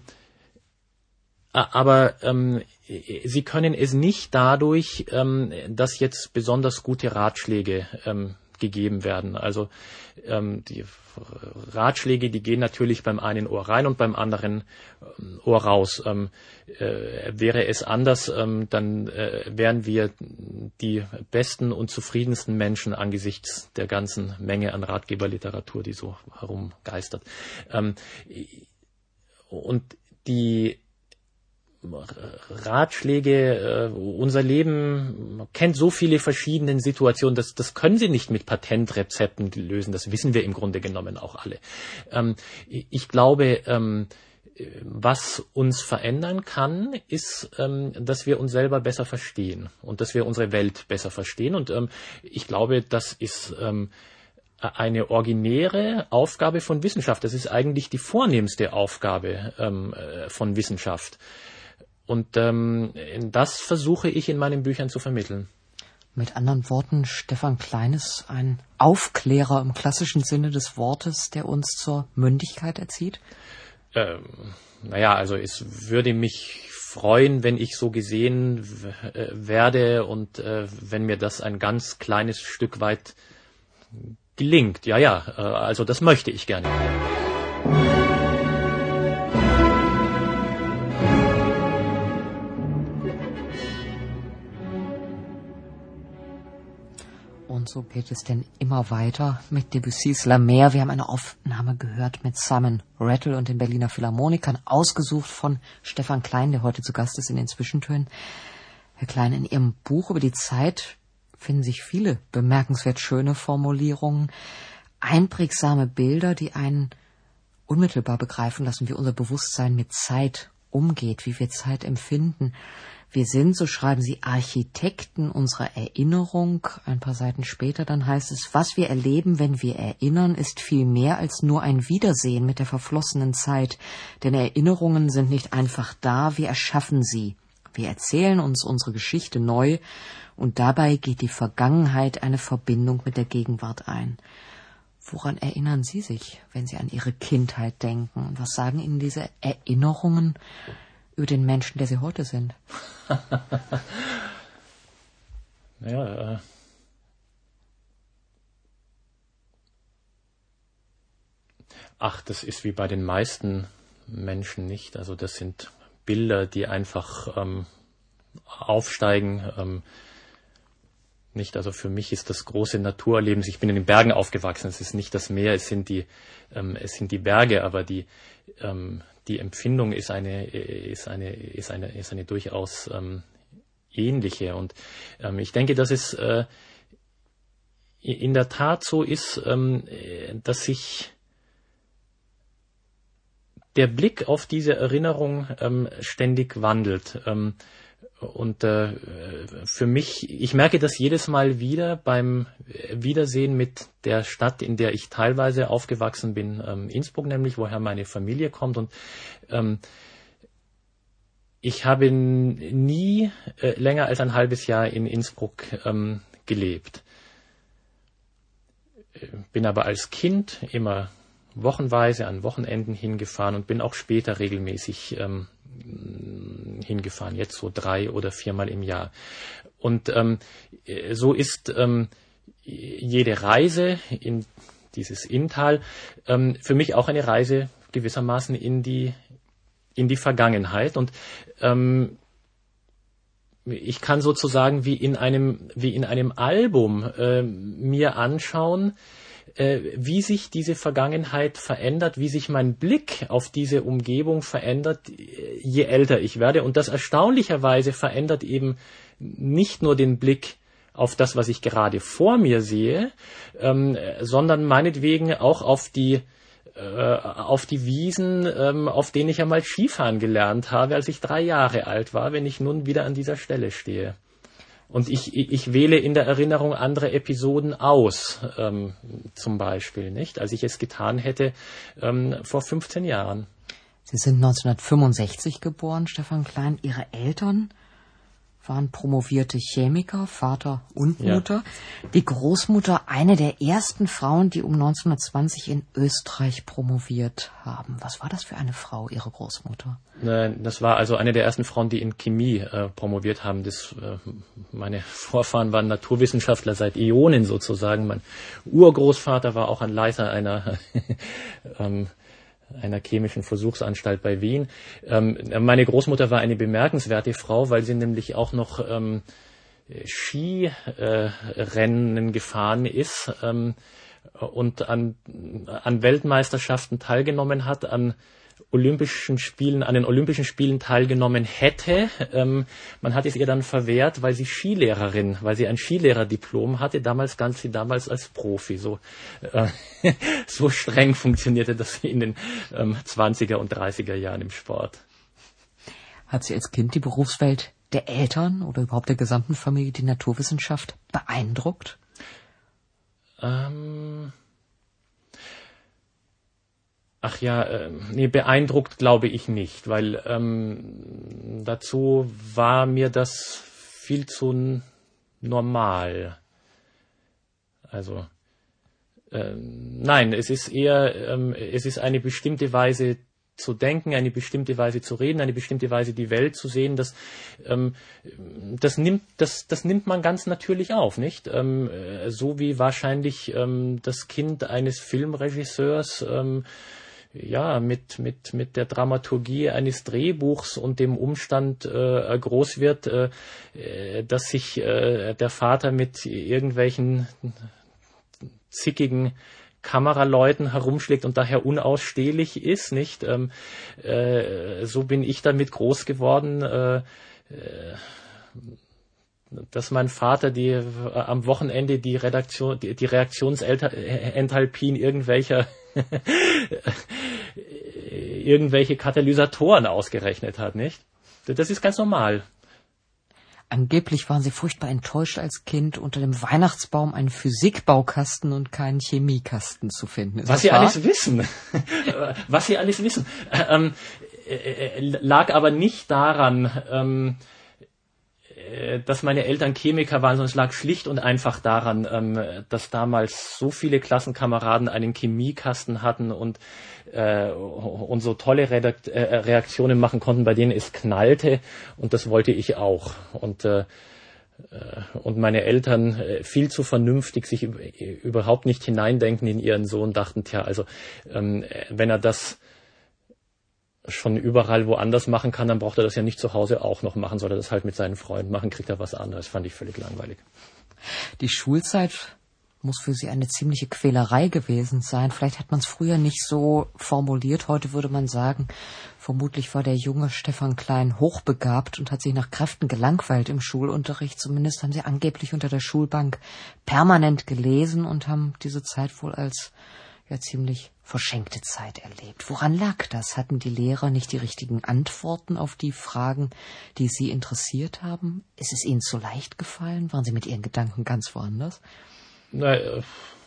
B: aber ähm, sie können es nicht dadurch, ähm, dass jetzt besonders gute Ratschläge ähm, gegeben werden. Also ähm, die Ratschläge, die gehen natürlich beim einen Ohr rein und beim anderen ähm, Ohr raus. Ähm, äh, wäre es anders, ähm, dann äh, wären wir die besten und zufriedensten Menschen angesichts der ganzen Menge an Ratgeberliteratur, die so herumgeistert. Ähm, und die Ratschläge, äh, unser Leben kennt so viele verschiedene Situationen, das, das können Sie nicht mit Patentrezepten lösen, das wissen wir im Grunde genommen auch alle. Ähm, ich glaube, ähm, was uns verändern kann, ist, ähm, dass wir uns selber besser verstehen und dass wir unsere Welt besser verstehen und ähm, ich glaube, das ist ähm, eine originäre Aufgabe von Wissenschaft, das ist eigentlich die vornehmste Aufgabe ähm, von Wissenschaft. Und ähm, das versuche ich in meinen Büchern zu vermitteln.
A: Mit anderen Worten, Stefan Klein ist ein Aufklärer im klassischen Sinne des Wortes, der uns zur Mündigkeit erzieht?
B: Ähm, naja, also es würde mich freuen, wenn ich so gesehen w- werde und äh, wenn mir das ein ganz kleines Stück weit gelingt. Ja, ja, äh, also das möchte ich gerne.
A: Und so geht es denn immer weiter mit Debussys La Mer. Wir haben eine Aufnahme gehört mit Simon Rattle und den Berliner Philharmonikern, ausgesucht von Stefan Klein, der heute zu Gast ist in den Zwischentönen. Herr Klein, in Ihrem Buch über die Zeit finden sich viele bemerkenswert schöne Formulierungen, einprägsame Bilder, die einen unmittelbar begreifen lassen, wie unser Bewusstsein mit Zeit umgeht, wie wir Zeit empfinden. Wir sind, so schreiben Sie, Architekten unserer Erinnerung. Ein paar Seiten später dann heißt es, was wir erleben, wenn wir erinnern, ist viel mehr als nur ein Wiedersehen mit der verflossenen Zeit. Denn Erinnerungen sind nicht einfach da, wir erschaffen sie. Wir erzählen uns unsere Geschichte neu und dabei geht die Vergangenheit eine Verbindung mit der Gegenwart ein. Woran erinnern Sie sich, wenn Sie an Ihre Kindheit denken? Und was sagen Ihnen diese Erinnerungen über den Menschen, der Sie heute sind?
B: Ja, äh. Ach, das ist wie bei den meisten Menschen nicht. Also das sind Bilder, die einfach ähm, aufsteigen. Ähm, nicht, also für mich ist das große Naturerleben. Ich bin in den Bergen aufgewachsen. Es ist nicht das Meer, es sind die, ähm, es sind die Berge, aber die ähm, die Empfindung ist eine ist eine ist eine ist eine durchaus ähm, ähnliche, und ähm, ich denke, dass es äh, in der Tat so ist, ähm, dass sich der Blick auf diese Erinnerung ähm, ständig wandelt. Ähm, und äh, für mich, ich merke das jedes Mal wieder beim Wiedersehen mit der Stadt, in der ich teilweise aufgewachsen bin, ähm, Innsbruck nämlich, woher meine Familie kommt. Und ähm, ich habe nie äh, länger als ein halbes Jahr in Innsbruck ähm, gelebt. Bin aber als Kind immer wochenweise an Wochenenden hingefahren und bin auch später regelmäßig ähm, hingefahren, jetzt so drei oder viermal im Jahr. Und ähm, so ist ähm, jede Reise in dieses Inntal ähm, für mich auch eine Reise gewissermaßen in die in die Vergangenheit. Und ähm, ich kann sozusagen wie in einem wie in einem Album äh, mir anschauen, wie sich diese Vergangenheit verändert, wie sich mein Blick auf diese Umgebung verändert, je älter ich werde. Und das erstaunlicherweise verändert eben nicht nur den Blick auf das, was ich gerade vor mir sehe, ähm, sondern meinetwegen auch auf die äh, auf die Wiesen, ähm, auf denen ich einmal Skifahren gelernt habe, als ich drei Jahre alt war, wenn ich nun wieder an dieser Stelle stehe. Und ich, ich wähle in der Erinnerung andere Episoden aus, ähm, zum Beispiel, nicht, als ich es getan hätte ähm, vor fünfzehn Jahren.
A: Sie sind neunzehnhundertfünfundsechzig geboren, Stefan Klein. Ihre Eltern waren promovierte Chemiker, Vater und Mutter. Ja. Die Großmutter, eine der ersten Frauen, die um neunzehnhundertzwanzig in Österreich promoviert haben. Was war das für eine Frau, Ihre Großmutter?
B: Das war also eine der ersten Frauen, die in Chemie äh, promoviert haben. Das, äh, meine Vorfahren waren Naturwissenschaftler seit Äonen sozusagen. Mein Urgroßvater war auch ein Leiter einer ähm, einer chemischen Versuchsanstalt bei Wien. Ähm, meine Großmutter war eine bemerkenswerte Frau, weil sie nämlich auch noch ähm, Skirennen äh, gefahren ist ähm, und an, an Weltmeisterschaften teilgenommen hat, an Olympischen Spielen, an den Olympischen Spielen teilgenommen hätte. Ähm, man hat es ihr dann verwehrt, weil sie Skilehrerin, weil sie ein Skilehrerdiplom hatte. Damals galt sie damals als Profi. So, äh, so streng funktionierte das in den ähm, zwanziger und dreißiger Jahren im Sport.
A: Hat Sie als Kind die Berufswelt der Eltern oder überhaupt der gesamten Familie, die Naturwissenschaft, beeindruckt?
B: Ähm... Ach ja, äh, nee, beeindruckt glaube ich nicht, weil ähm, dazu war mir das viel zu normal. Also ähm, nein, es ist eher, ähm, es ist eine bestimmte Weise zu denken, eine bestimmte Weise zu reden, eine bestimmte Weise die Welt zu sehen. Das, ähm, das nimmt, das, das nimmt man ganz natürlich auf, nicht? Ähm, so wie wahrscheinlich ähm, das Kind eines Filmregisseurs ähm, ja, mit, mit, mit der Dramaturgie eines Drehbuchs und dem Umstand äh, groß wird, äh, dass sich äh, der Vater mit irgendwelchen zickigen Kameraleuten herumschlägt und daher unausstehlich ist, nicht? Ähm, äh, so bin ich damit groß geworden, äh, äh, dass mein Vater die äh, am Wochenende die Redaktion, die, die Reaktionsenthalpien irgendwelcher irgendwelche Katalysatoren ausgerechnet hat, nicht? Das ist ganz normal.
A: Angeblich waren Sie furchtbar enttäuscht als Kind, unter dem Weihnachtsbaum einen Physikbaukasten und keinen Chemiekasten zu finden. Ist
B: Was Sie
A: wahr?
B: alles wissen. Was Sie alles wissen. Ähm, äh, lag aber nicht daran, ähm, dass meine Eltern Chemiker waren, sondern es lag schlicht und einfach daran, ähm, dass damals so viele Klassenkameraden einen Chemiekasten hatten und, äh, und so tolle Redakt- äh, Reaktionen machen konnten, bei denen es knallte, und das wollte ich auch. Und, äh, und meine Eltern, äh, viel zu vernünftig, sich überhaupt nicht hineindenken in ihren Sohn, dachten, tja, also ähm, wenn er das schon überall woanders machen kann, dann braucht er das ja nicht zu Hause auch noch machen, soll er das halt mit seinen Freunden machen, kriegt er was anderes. Fand ich völlig langweilig.
A: Die Schulzeit muss für Sie eine ziemliche Quälerei gewesen sein. Vielleicht hat man es früher nicht so formuliert. Heute würde man sagen, vermutlich war der junge Stefan Klein hochbegabt und hat sich nach Kräften gelangweilt im Schulunterricht. Zumindest haben Sie angeblich unter der Schulbank permanent gelesen und haben diese Zeit wohl als ja ziemlich verschenkte Zeit erlebt. Woran lag das? Hatten die Lehrer nicht die richtigen Antworten auf die Fragen, die Sie interessiert haben? Ist es Ihnen zu leicht gefallen? Waren Sie mit Ihren Gedanken ganz woanders?
B: Na, äh,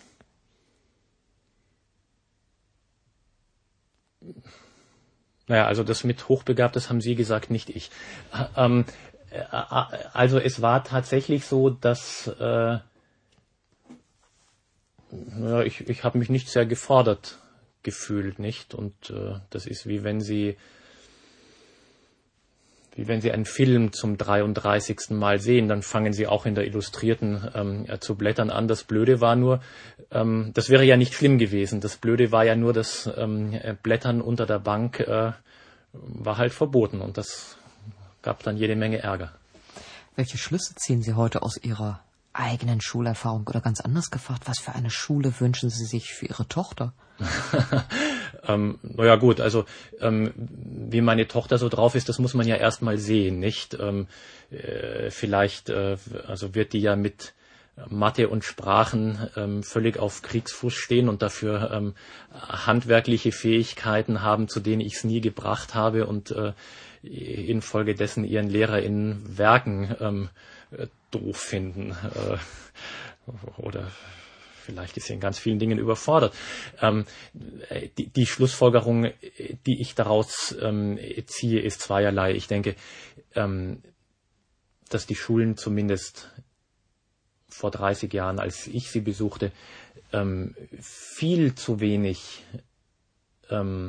B: naja, also das mit hochbegabt, das haben Sie gesagt, nicht ich. Ähm, äh, also es war tatsächlich so, dass äh, ja, ich, ich habe mich nicht sehr gefordert gefühlt, nicht? Und äh, das ist wie wenn Sie wie wenn Sie einen Film zum dreiunddreißigsten Mal sehen, dann fangen Sie auch in der Illustrierten ähm, ja, zu blättern an. Das Blöde war nur, ähm, das wäre ja nicht schlimm gewesen. Das Blöde war ja nur, das ähm, Blättern unter der Bank äh, war halt verboten und das gab dann jede Menge Ärger.
A: Welche Schlüsse ziehen Sie heute aus Ihrer eigenen Schulerfahrung oder ganz anders gefragt, was für eine Schule wünschen Sie sich für Ihre Tochter?
B: ähm, naja gut, also ähm, wie meine Tochter so drauf ist, das muss man ja erst mal sehen, nicht? Ähm, äh, vielleicht äh, also wird die ja mit Mathe und Sprachen ähm, völlig auf Kriegsfuß stehen und dafür ähm, handwerkliche Fähigkeiten haben, zu denen ich es nie gebracht habe und äh, infolgedessen ihren Lehrer in Werken ähm, äh, doof finden äh, oder vielleicht ist sie in ganz vielen Dingen überfordert. Ähm, die, die Schlussfolgerung, die ich daraus ähm, ziehe, ist zweierlei. Ich denke, ähm, dass die Schulen zumindest vor dreißig Jahren, als ich sie besuchte, ähm, viel zu wenig ähm,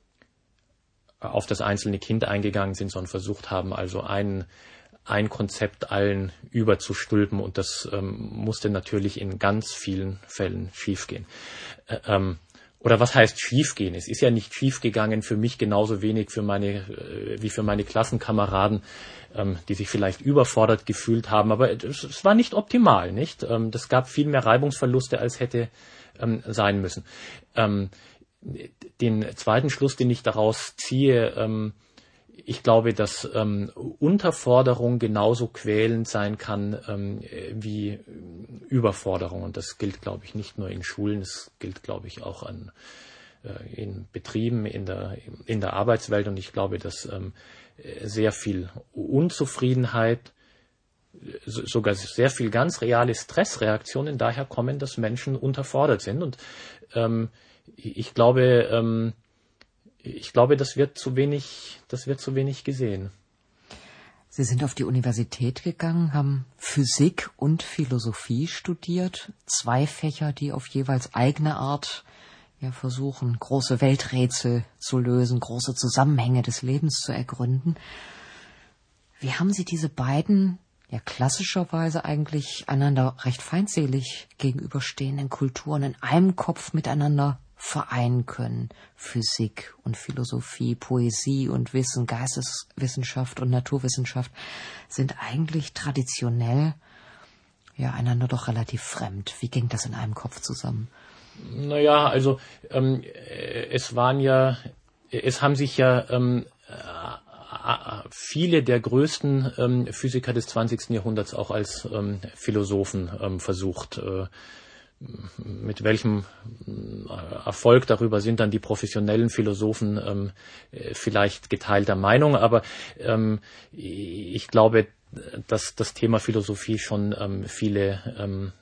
B: auf das einzelne Kind eingegangen sind, sondern versucht haben, also ein ein Konzept allen überzustülpen und das ähm, musste natürlich in ganz vielen Fällen schiefgehen. Äh, ähm, oder was heißt schiefgehen? Es ist ja nicht schiefgegangen für mich genauso wenig für meine, äh, wie für meine Klassenkameraden, ähm, die sich vielleicht überfordert gefühlt haben, aber es, es war nicht optimal, nicht? Ähm, das gab viel mehr Reibungsverluste, als hätte ähm, sein müssen. Ähm, den zweiten Schluss, den ich daraus ziehe, ähm, ich glaube, dass ähm, Unterforderung genauso quälend sein kann ähm, wie Überforderung. Und das gilt, glaube ich, nicht nur in Schulen, es gilt, glaube ich, auch an, äh, in Betrieben, in der, in der Arbeitswelt. Und ich glaube, dass ähm, sehr viel Unzufriedenheit, so, sogar sehr viel ganz reale Stressreaktionen daher kommen, dass Menschen unterfordert sind. Und ähm, ich glaube, ähm, Ich glaube, das wird zu wenig, das wird zu wenig gesehen.
A: Sie sind auf die Universität gegangen, haben Physik und Philosophie studiert, zwei Fächer, die auf jeweils eigene Art ja versuchen, große Welträtsel zu lösen, große Zusammenhänge des Lebens zu ergründen. Wie haben Sie diese beiden, ja klassischerweise eigentlich einander recht feindselig gegenüberstehenden Kulturen in einem Kopf miteinander vereinen können? Physik und Philosophie, Poesie und Wissen, Geisteswissenschaft und Naturwissenschaft sind eigentlich traditionell ja einander doch relativ fremd. Wie ging das in einem Kopf zusammen?
B: Naja, also ähm, es waren ja, es haben sich ja ähm, viele der größten ähm, Physiker des zwanzigsten Jahrhunderts auch als ähm, Philosophen ähm, versucht. Äh, mit welchem Erfolg darüber sind dann die professionellen Philosophen ähm, vielleicht geteilter Meinung, aber ähm, ich glaube, dass das Thema Philosophie schon ähm, viele ähm,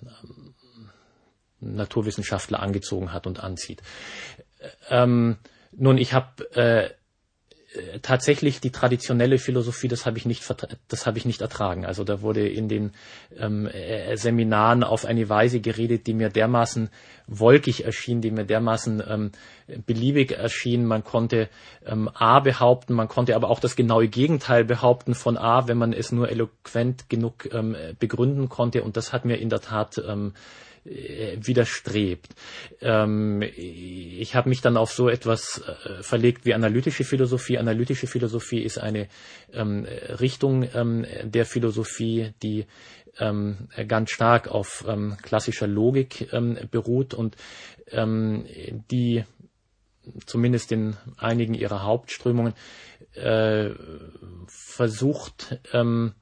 B: Naturwissenschaftler angezogen hat und anzieht. Ähm, nun, ich habe äh, tatsächlich die traditionelle Philosophie, das habe ich nicht, das habe ich nicht ertragen. Also da wurde in den ähm, äh, Seminaren auf eine Weise geredet, die mir dermaßen wolkig erschien, die mir dermaßen ähm, beliebig erschien. Man konnte ähm, A behaupten, man konnte aber auch das genaue Gegenteil behaupten von A, wenn man es nur eloquent genug ähm, begründen konnte. Und das hat mir in der Tat ähm, widerstrebt. Ähm, ich habe mich dann auf so etwas äh, verlegt wie analytische Philosophie. Analytische Philosophie ist eine ähm, Richtung ähm, der Philosophie, die ähm, ganz stark auf ähm, klassischer Logik ähm, beruht und ähm, die zumindest in einigen ihrer Hauptströmungen äh, versucht, ähm,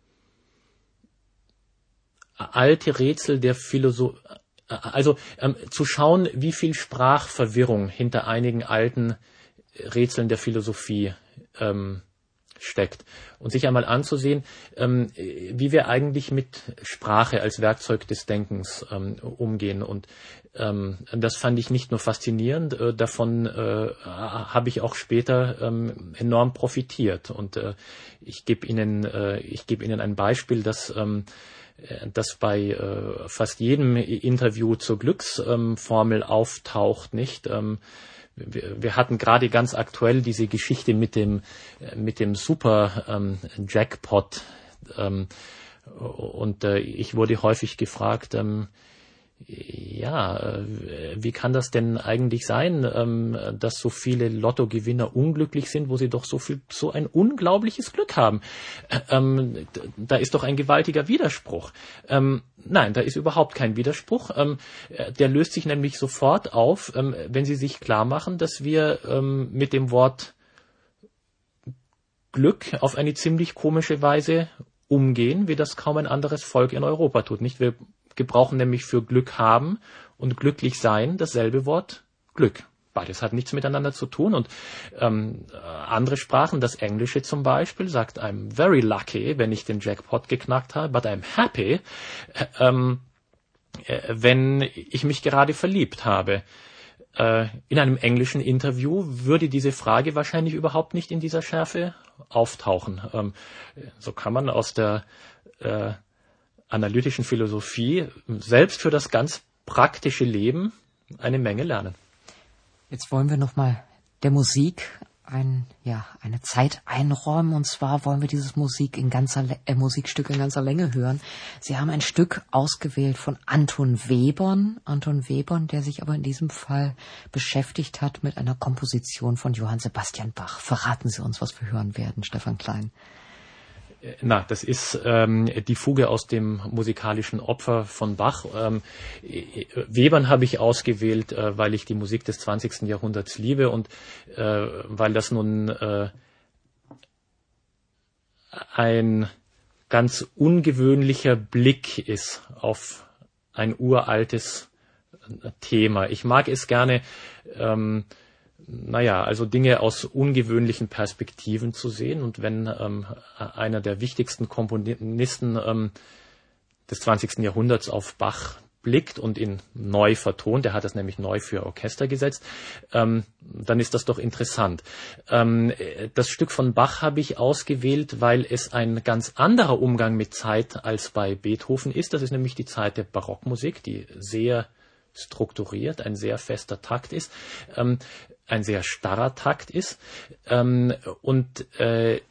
B: alte Rätsel der Philosophie, also ähm, zu schauen, wie viel Sprachverwirrung hinter einigen alten Rätseln der Philosophie ähm, steckt und sich einmal anzusehen, ähm, wie wir eigentlich mit Sprache als Werkzeug des Denkens ähm, umgehen. Und ähm, das fand ich nicht nur faszinierend, äh, davon äh, habe ich auch später ähm, enorm profitiert. Und äh, ich gebe Ihnen, äh, ich gebe Ihnen ein Beispiel, das ähm, das bei äh, fast jedem Interview zur Glücksformel ähm, auftaucht, nicht? Ähm, wir, wir hatten gerade ganz aktuell diese Geschichte mit dem äh, mit dem Super ähm, Jackpot ähm, und äh, ich wurde häufig gefragt, ähm, ja, wie kann das denn eigentlich sein, dass so viele Lottogewinner unglücklich sind, wo sie doch so viel, so ein unglaubliches Glück haben? Da ist doch ein gewaltiger Widerspruch. Nein, da ist überhaupt kein Widerspruch. Der löst sich nämlich sofort auf, wenn Sie sich klar machen, dass wir mit dem Wort Glück auf eine ziemlich komische Weise umgehen, wie das kaum ein anderes Volk in Europa tut. Nicht? Wir gebrauchen nämlich für Glück haben und glücklich sein dasselbe Wort Glück. Beides hat nichts miteinander zu tun und ähm, andere Sprachen, das Englische zum Beispiel, sagt I'm very lucky, wenn ich den Jackpot geknackt habe, but I'm happy, äh, ähm, äh, wenn ich mich gerade verliebt habe. Äh, in einem englischen Interview würde diese Frage wahrscheinlich überhaupt nicht in dieser Schärfe auftauchen. Ähm, so kann man aus der äh, analytischen Philosophie selbst für das ganz praktische Leben eine Menge lernen.
A: Jetzt wollen wir noch mal der Musik ein, ja, eine Zeit einräumen, und zwar wollen wir dieses Musik in ganzer, äh, Musikstück in ganzer Länge hören. Sie haben ein Stück ausgewählt von Anton Webern, Anton Webern, der sich aber in diesem Fall beschäftigt hat mit einer Komposition von Johann Sebastian Bach. Verraten Sie uns, was wir hören werden, Stefan Klein.
B: Na, das ist ähm, die Fuge aus dem musikalischen Opfer von Bach. Ähm, Webern habe ich ausgewählt, äh, weil ich die Musik des zwanzigsten Jahrhunderts liebe und äh, weil das nun äh, ein ganz ungewöhnlicher Blick ist auf ein uraltes Thema. Ich mag es gerne, ähm, naja, also Dinge aus ungewöhnlichen Perspektiven zu sehen. Und wenn ähm, einer der wichtigsten Komponisten ähm, des zwanzigsten Jahrhunderts auf Bach blickt und ihn neu vertont, er hat das nämlich neu für Orchester gesetzt, ähm, dann ist das doch interessant. Ähm, das Stück von Bach habe ich ausgewählt, weil es ein ganz anderer Umgang mit Zeit als bei Beethoven ist. Das ist nämlich die Zeit der Barockmusik, die sehr strukturiert, ein sehr fester Takt ist, ähm, ein sehr starrer Takt ist. Ähm, und äh,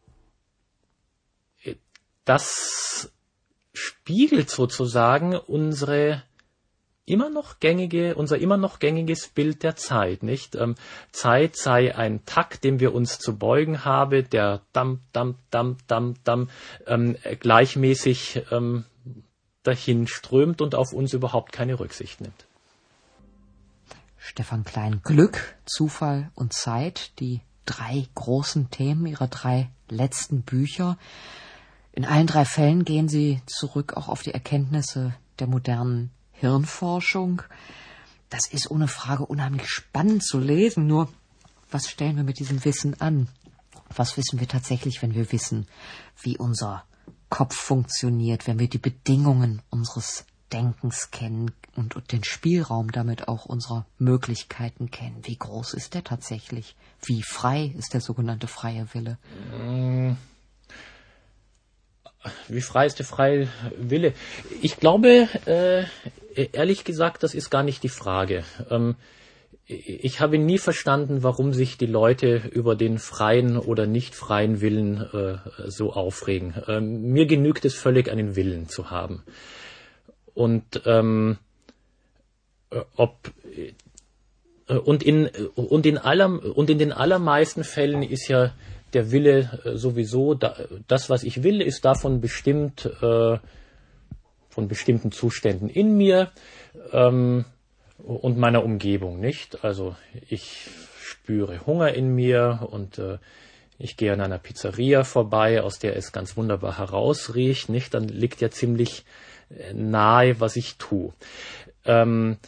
B: das spiegelt sozusagen unsere immer noch gängige, unser immer noch gängiges Bild der Zeit, nicht? Ähm, Zeit sei ein Takt, dem wir uns zu beugen haben, der dam, dam, dam, dam, dam, ähm, gleichmäßig ähm, dahin strömt und auf uns überhaupt keine Rücksicht nimmt.
A: Stefan Klein, Glück, Zufall und Zeit, die drei großen Themen ihrer drei letzten Bücher. In allen drei Fällen gehen Sie zurück auch auf die Erkenntnisse der modernen Hirnforschung. Das ist ohne Frage unheimlich spannend zu lesen. Nur, was stellen wir mit diesem Wissen an? Was wissen wir tatsächlich, wenn wir wissen, wie unser Kopf funktioniert, wenn wir die Bedingungen unseres Denkens kennen und, und den Spielraum damit auch unserer Möglichkeiten kennen? Wie groß ist der tatsächlich? Wie frei ist der sogenannte freie Wille?
B: Mm. Wie frei ist der freie Wille? Ich glaube, äh, ehrlich gesagt, das ist gar nicht die Frage. Ähm, ich habe nie verstanden, warum sich die Leute über den freien oder nicht freien Willen äh, so aufregen. Ähm, mir genügt es völlig, einen Willen zu haben. Und ähm, ob äh, und in und in aller und in den allermeisten Fällen ist ja der Wille äh, sowieso, da, das, was ich will, ist davon bestimmt, äh, von bestimmten Zuständen in mir ähm, und meiner Umgebung, nicht? Also ich spüre Hunger in mir und äh, ich gehe an einer Pizzeria vorbei, aus der es ganz wunderbar herausriecht, nicht? Dann liegt ja ziemlich nahe, was ich tue. Ähm,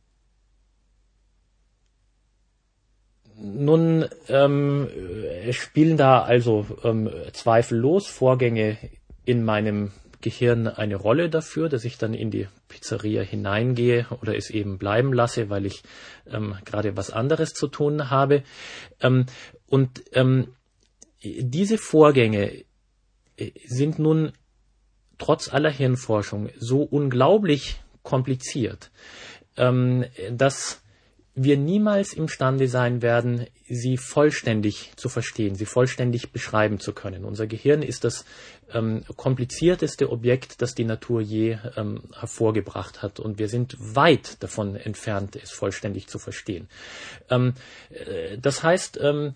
B: Nun ähm, spielen da also ähm, zweifellos Vorgänge in meinem Gehirn eine Rolle dafür, dass ich dann in die Pizzeria hineingehe oder es eben bleiben lasse, weil ich ähm, gerade was anderes zu tun habe. Ähm, und ähm, diese Vorgänge sind nun trotz aller Hirnforschung so unglaublich kompliziert, ähm, dass wir niemals imstande sein werden, sie vollständig zu verstehen, sie vollständig beschreiben zu können. Unser Gehirn ist das ähm, komplizierteste Objekt, das die Natur je ähm, hervorgebracht hat, und wir sind weit davon entfernt, es vollständig zu verstehen. Ähm, äh, das heißt, ähm,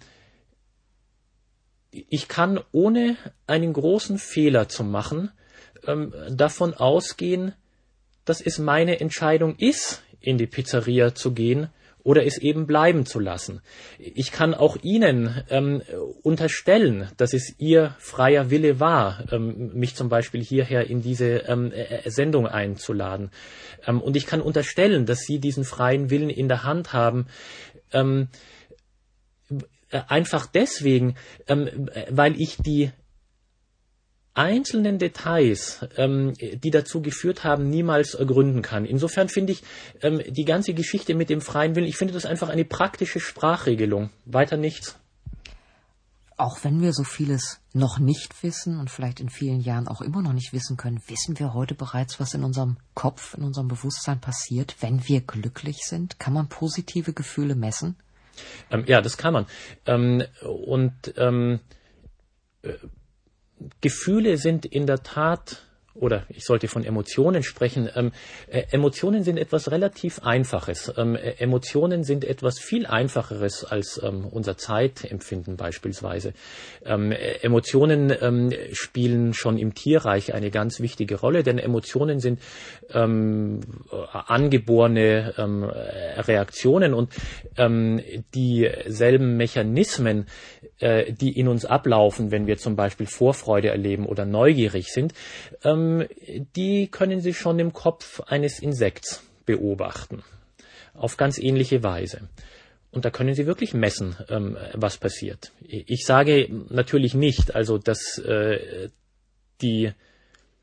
B: ich kann ohne einen großen Fehler zu machen, ähm, davon ausgehen, dass es meine Entscheidung ist, in die Pizzeria zu gehen oder es eben bleiben zu lassen. Ich kann auch Ihnen ähm, unterstellen, dass es Ihr freier Wille war, ähm, mich zum Beispiel hierher in diese ähm, äh, Sendung einzuladen. Ähm, und ich kann unterstellen, dass Sie diesen freien Willen in der Hand haben, ähm, einfach deswegen, ähm, weil ich die einzelnen Details, ähm, die dazu geführt haben, niemals ergründen kann. Insofern finde ich ähm, die ganze Geschichte mit dem freien Willen, ich finde das einfach eine praktische Sprachregelung. Weiter nichts.
A: Auch wenn wir so vieles noch nicht wissen und vielleicht in vielen Jahren auch immer noch nicht wissen können, wissen wir heute bereits, was in unserem Kopf, in unserem Bewusstsein passiert, wenn wir glücklich sind? Kann man positive Gefühle messen?
B: Ähm, ja, das kann man. Ähm, und ähm, äh, Gefühle sind in der Tat, oder ich sollte von Emotionen sprechen, ähm, äh, Emotionen sind etwas relativ Einfaches. Ähm, äh, Emotionen sind etwas viel Einfacheres als ähm, unser Zeitempfinden beispielsweise. Ähm, äh, Emotionen ähm, spielen schon im Tierreich eine ganz wichtige Rolle, denn Emotionen sind ähm, angeborene ähm, Reaktionen, und ähm, dieselben Mechanismen, äh, die in uns ablaufen, wenn wir zum Beispiel Vorfreude erleben oder neugierig sind, ähm, die können Sie schon im Kopf eines Insekts beobachten. Auf ganz ähnliche Weise. Und da können Sie wirklich messen, ähm, was passiert. Ich sage natürlich nicht, also dass äh, die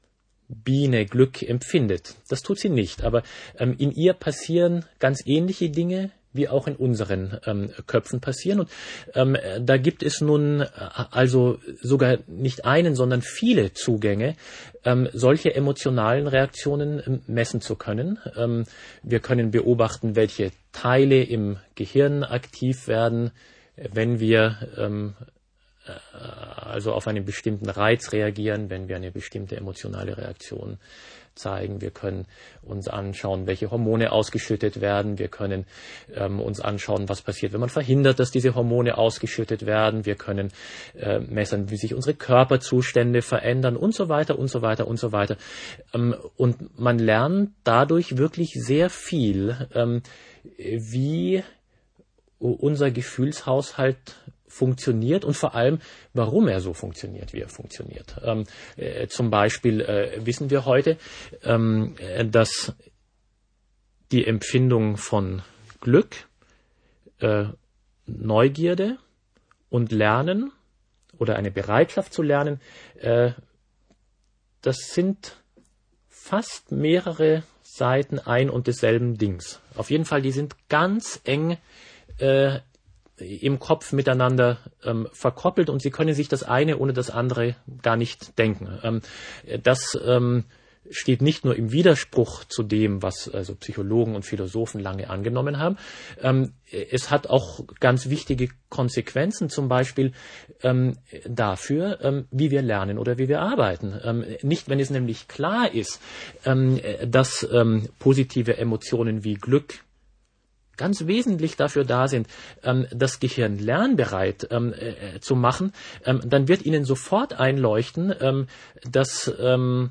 B: Biene Glück empfindet. Das tut sie nicht, aber ähm, in ihr passieren ganz ähnliche Dinge, wie auch in unseren ähm, Köpfen passieren. Und ähm, da gibt es nun also sogar nicht einen, sondern viele Zugänge, ähm, solche emotionalen Reaktionen ähm, messen zu können. Ähm, wir können beobachten, welche Teile im Gehirn aktiv werden, wenn wir ähm, also auf einen bestimmten Reiz reagieren, wenn wir eine bestimmte emotionale Reaktion zeigen. Wir können uns anschauen, welche Hormone ausgeschüttet werden. Wir können ähm, uns anschauen, was passiert, wenn man verhindert, dass diese Hormone ausgeschüttet werden. Wir können äh, messen, wie sich unsere Körperzustände verändern und so weiter und so weiter und so weiter. Ähm, und man lernt dadurch wirklich sehr viel, ähm, wie unser Gefühlshaushalt funktioniert und vor allem, warum er so funktioniert, wie er funktioniert. Ähm, äh, zum Beispiel äh, wissen wir heute, ähm, dass die Empfindung von Glück, äh, Neugierde und Lernen oder eine Bereitschaft zu lernen, äh, das sind fast mehrere Seiten ein und desselben Dings. Auf jeden Fall, die sind ganz eng äh, im Kopf miteinander ähm, verkoppelt und Sie können sich das eine ohne das andere gar nicht denken. Ähm, das ähm, steht nicht nur im Widerspruch zu dem, was also Psychologen und Philosophen lange angenommen haben. Ähm, es hat auch ganz wichtige Konsequenzen, zum Beispiel ähm, dafür, ähm, wie wir lernen oder wie wir arbeiten. Ähm, nicht, wenn es nämlich klar ist, ähm, dass ähm, positive Emotionen wie Glück ganz wesentlich dafür da sind, ähm, das Gehirn lernbereit ähm, äh, zu machen, ähm, dann wird Ihnen sofort einleuchten, ähm, dass ähm,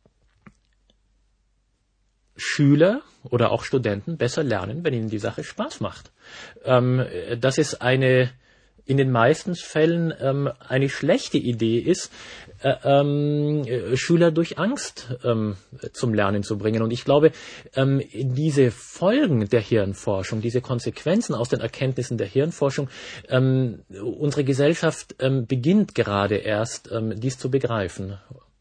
B: Schüler oder auch Studenten besser lernen, wenn ihnen die Sache Spaß macht. Ähm, dass es eine in den meisten Fällen ähm, eine schlechte Idee ist, äh, ähm, Schüler durch Angst ähm, zum Lernen zu bringen. Und ich glaube, ähm, diese Folgen der Hirnforschung, diese Konsequenzen aus den Erkenntnissen der Hirnforschung, ähm, unsere Gesellschaft ähm, beginnt gerade erst, ähm, dies zu begreifen.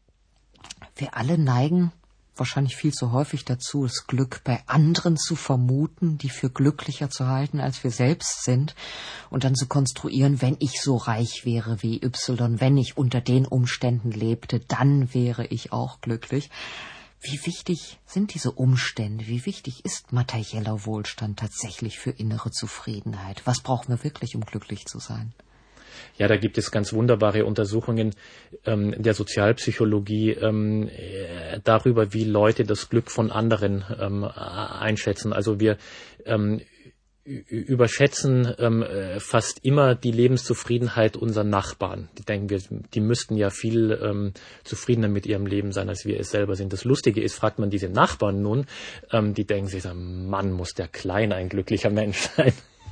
A: Wir alle neigen wahrscheinlich viel zu häufig dazu, das Glück bei anderen zu vermuten, die für glücklicher zu halten, als wir selbst sind, und dann zu konstruieren, wenn ich so reich wäre wie Y, wenn ich unter den Umständen lebte, dann wäre ich auch glücklich. Wie wichtig sind diese Umstände? Wie wichtig ist materieller Wohlstand tatsächlich für innere Zufriedenheit? Was brauchen wir wirklich, um glücklich zu sein?
B: Ja, da gibt es ganz wunderbare Untersuchungen ähm, der Sozialpsychologie ähm, äh, darüber, wie Leute das Glück von anderen ähm, einschätzen. Also wir ähm, überschätzen ähm, fast immer die Lebenszufriedenheit unserer Nachbarn. Die denken wir, die müssten ja viel ähm, zufriedener mit ihrem Leben sein, als wir es selber sind. Das Lustige ist, fragt man diese Nachbarn nun, ähm, die denken sich, Mann, muss der Klein ein glücklicher Mensch sein.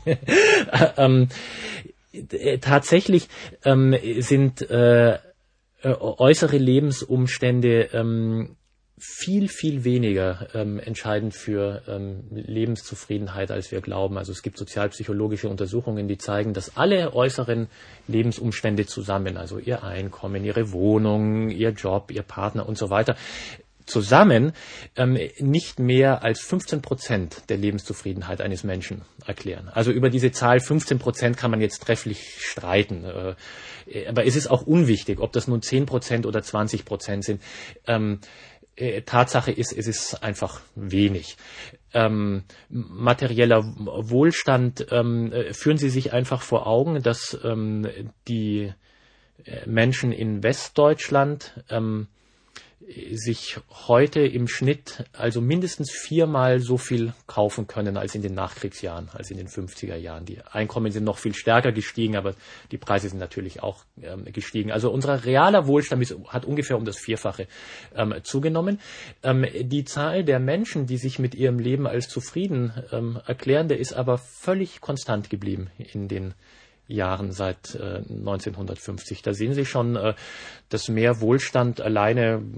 B: ähm, Tatsächlich ähm, sind äh, äußere Lebensumstände ähm, viel, viel weniger ähm, entscheidend für ähm, Lebenszufriedenheit, als wir glauben. Also es gibt sozialpsychologische Untersuchungen, die zeigen, dass alle äußeren Lebensumstände zusammen, also ihr Einkommen, ihre Wohnung, ihr Job, ihr Partner und so weiter, zusammen ähm, nicht mehr als fünfzehn Prozent der Lebenszufriedenheit eines Menschen erklären. Also über diese Zahl fünfzehn Prozent kann man jetzt trefflich streiten. Äh, aber es ist auch unwichtig, ob das nun zehn Prozent oder zwanzig Prozent sind. Ähm, äh, Tatsache ist, es ist einfach wenig. Ähm, materieller Wohlstand, ähm, führen Sie sich einfach vor Augen, dass ähm, die Menschen in Westdeutschland ähm, sich heute im Schnitt also mindestens viermal so viel kaufen können als in den Nachkriegsjahren, als in den fünfziger Jahren. Die Einkommen sind noch viel stärker gestiegen, aber die Preise sind natürlich auch ähm, gestiegen. Also unser realer Wohlstand ist, hat ungefähr um das Vierfache ähm, zugenommen. Ähm, die Zahl der Menschen, die sich mit ihrem Leben als zufrieden ähm, erklären, der ist aber völlig konstant geblieben in den Jahren seit äh, neunzehnhundertfünfzig. Da sehen Sie schon, äh, dass mehr Wohlstand alleine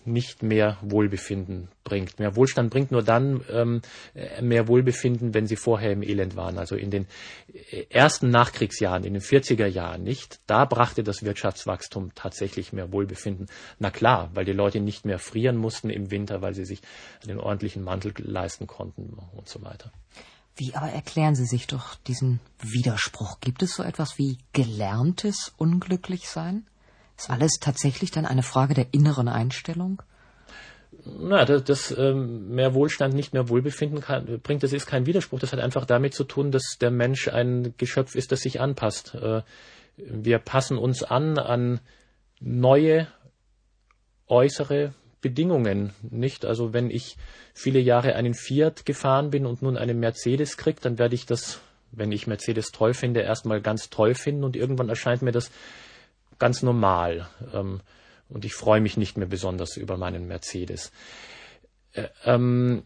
B: nicht mehr Wohlbefinden bringt. Mehr Wohlstand bringt nur dann ähm, mehr Wohlbefinden, wenn sie vorher im Elend waren. Also in den ersten Nachkriegsjahren, in den vierziger Jahren nicht. Da brachte das Wirtschaftswachstum tatsächlich mehr Wohlbefinden. Na klar, weil die Leute nicht mehr frieren mussten im Winter, weil sie sich einen ordentlichen Mantel leisten konnten und so weiter.
A: Wie aber erklären Sie sich doch diesen Widerspruch? Gibt es so etwas wie gelerntes Unglücklichsein? Ist alles tatsächlich dann eine Frage der inneren Einstellung?
B: Na, dass, dass ähm, mehr Wohlstand nicht mehr Wohlbefinden kann, bringt, das ist kein Widerspruch. Das hat einfach damit zu tun, dass der Mensch ein Geschöpf ist, das sich anpasst. Äh, wir passen uns an an neue äußere Bedingungen, nicht? Also wenn ich viele Jahre einen Fiat gefahren bin und nun einen Mercedes kriege, dann werde ich das, wenn ich Mercedes toll finde, erstmal ganz toll finden und irgendwann erscheint mir das ganz normal. Ähm, und ich freue mich nicht mehr besonders über meinen Mercedes. Äh, ähm,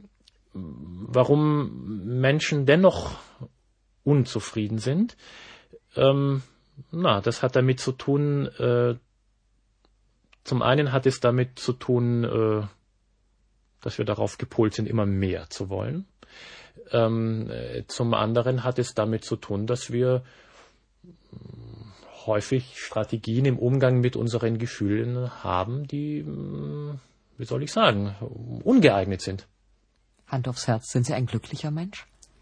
B: warum Menschen dennoch unzufrieden sind? Ähm, na, das hat damit zu tun, äh, zum einen hat es damit zu tun, äh, dass wir darauf gepolt sind, immer mehr zu wollen. Ähm, äh, zum anderen hat es damit zu tun, dass wir häufig Strategien im Umgang mit unseren Gefühlen haben, die, wie soll ich sagen, ungeeignet sind.
A: Hand aufs Herz, sind Sie ein glücklicher Mensch?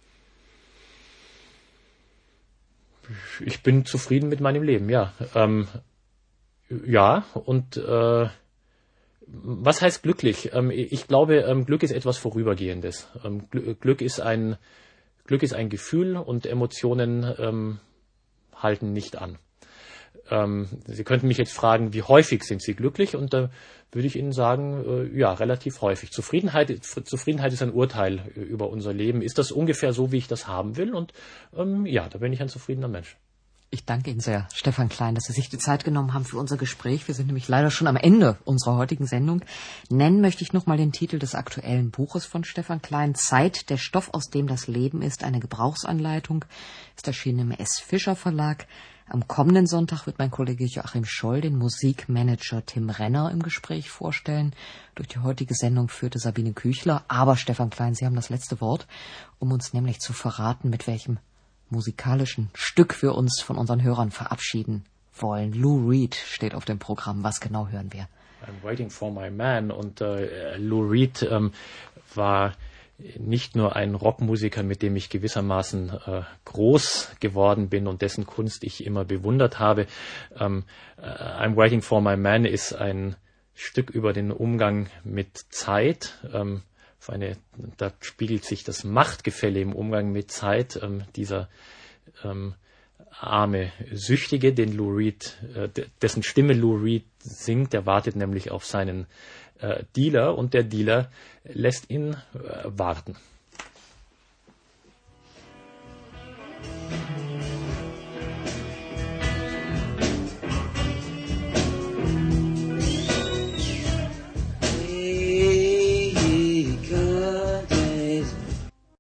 B: Ich bin zufrieden mit meinem Leben, ja. Ähm, ja, und äh, was heißt glücklich? Ähm, ich glaube, ähm, Glück ist etwas Vorübergehendes. Ähm, Gl- Glück ist ein Glück ist ein Gefühl und Emotionen ähm, halten nicht an. Ähm, Sie könnten mich jetzt fragen, wie häufig sind Sie glücklich? Und da würde ich Ihnen sagen, äh, ja, relativ häufig. Zufriedenheit, Zufriedenheit ist ein Urteil über unser Leben. Ist das ungefähr so, wie ich das haben will? Und ähm, ja, da bin ich ein zufriedener Mensch.
A: Ich danke Ihnen sehr, Stefan Klein, dass Sie sich die Zeit genommen haben für unser Gespräch. Wir sind nämlich leider schon am Ende unserer heutigen Sendung. Nennen möchte ich noch mal den Titel des aktuellen Buches von Stefan Klein. Zeit, der Stoff, aus dem das Leben ist, eine Gebrauchsanleitung. Ist erschienen im S. Fischer Verlag. Am kommenden Sonntag wird mein Kollege Joachim Scholl den Musikmanager Tim Renner im Gespräch vorstellen. Durch die heutige Sendung führte Sabine Küchler. Aber Stefan Klein, Sie haben das letzte Wort, um uns nämlich zu verraten, mit welchem musikalischen Stück wir uns von unseren Hörern verabschieden wollen. Lou Reed steht auf dem Programm. Was genau hören wir?
B: I'm Waiting for My Man. Und äh, Lou Reed ähm, war nicht nur ein Rockmusiker, mit dem ich gewissermaßen äh, groß geworden bin und dessen Kunst ich immer bewundert habe. Ähm, I'm Waiting for My Man ist ein Stück über den Umgang mit Zeit. Ähm, auf eine, da spiegelt sich das Machtgefälle im Umgang mit Zeit. Ähm, dieser ähm, arme Süchtige, den Lou Reed, äh, dessen Stimme Lou Reed singt, der wartet nämlich auf seinen äh, Dealer und der Dealer lässt ihn äh, warten.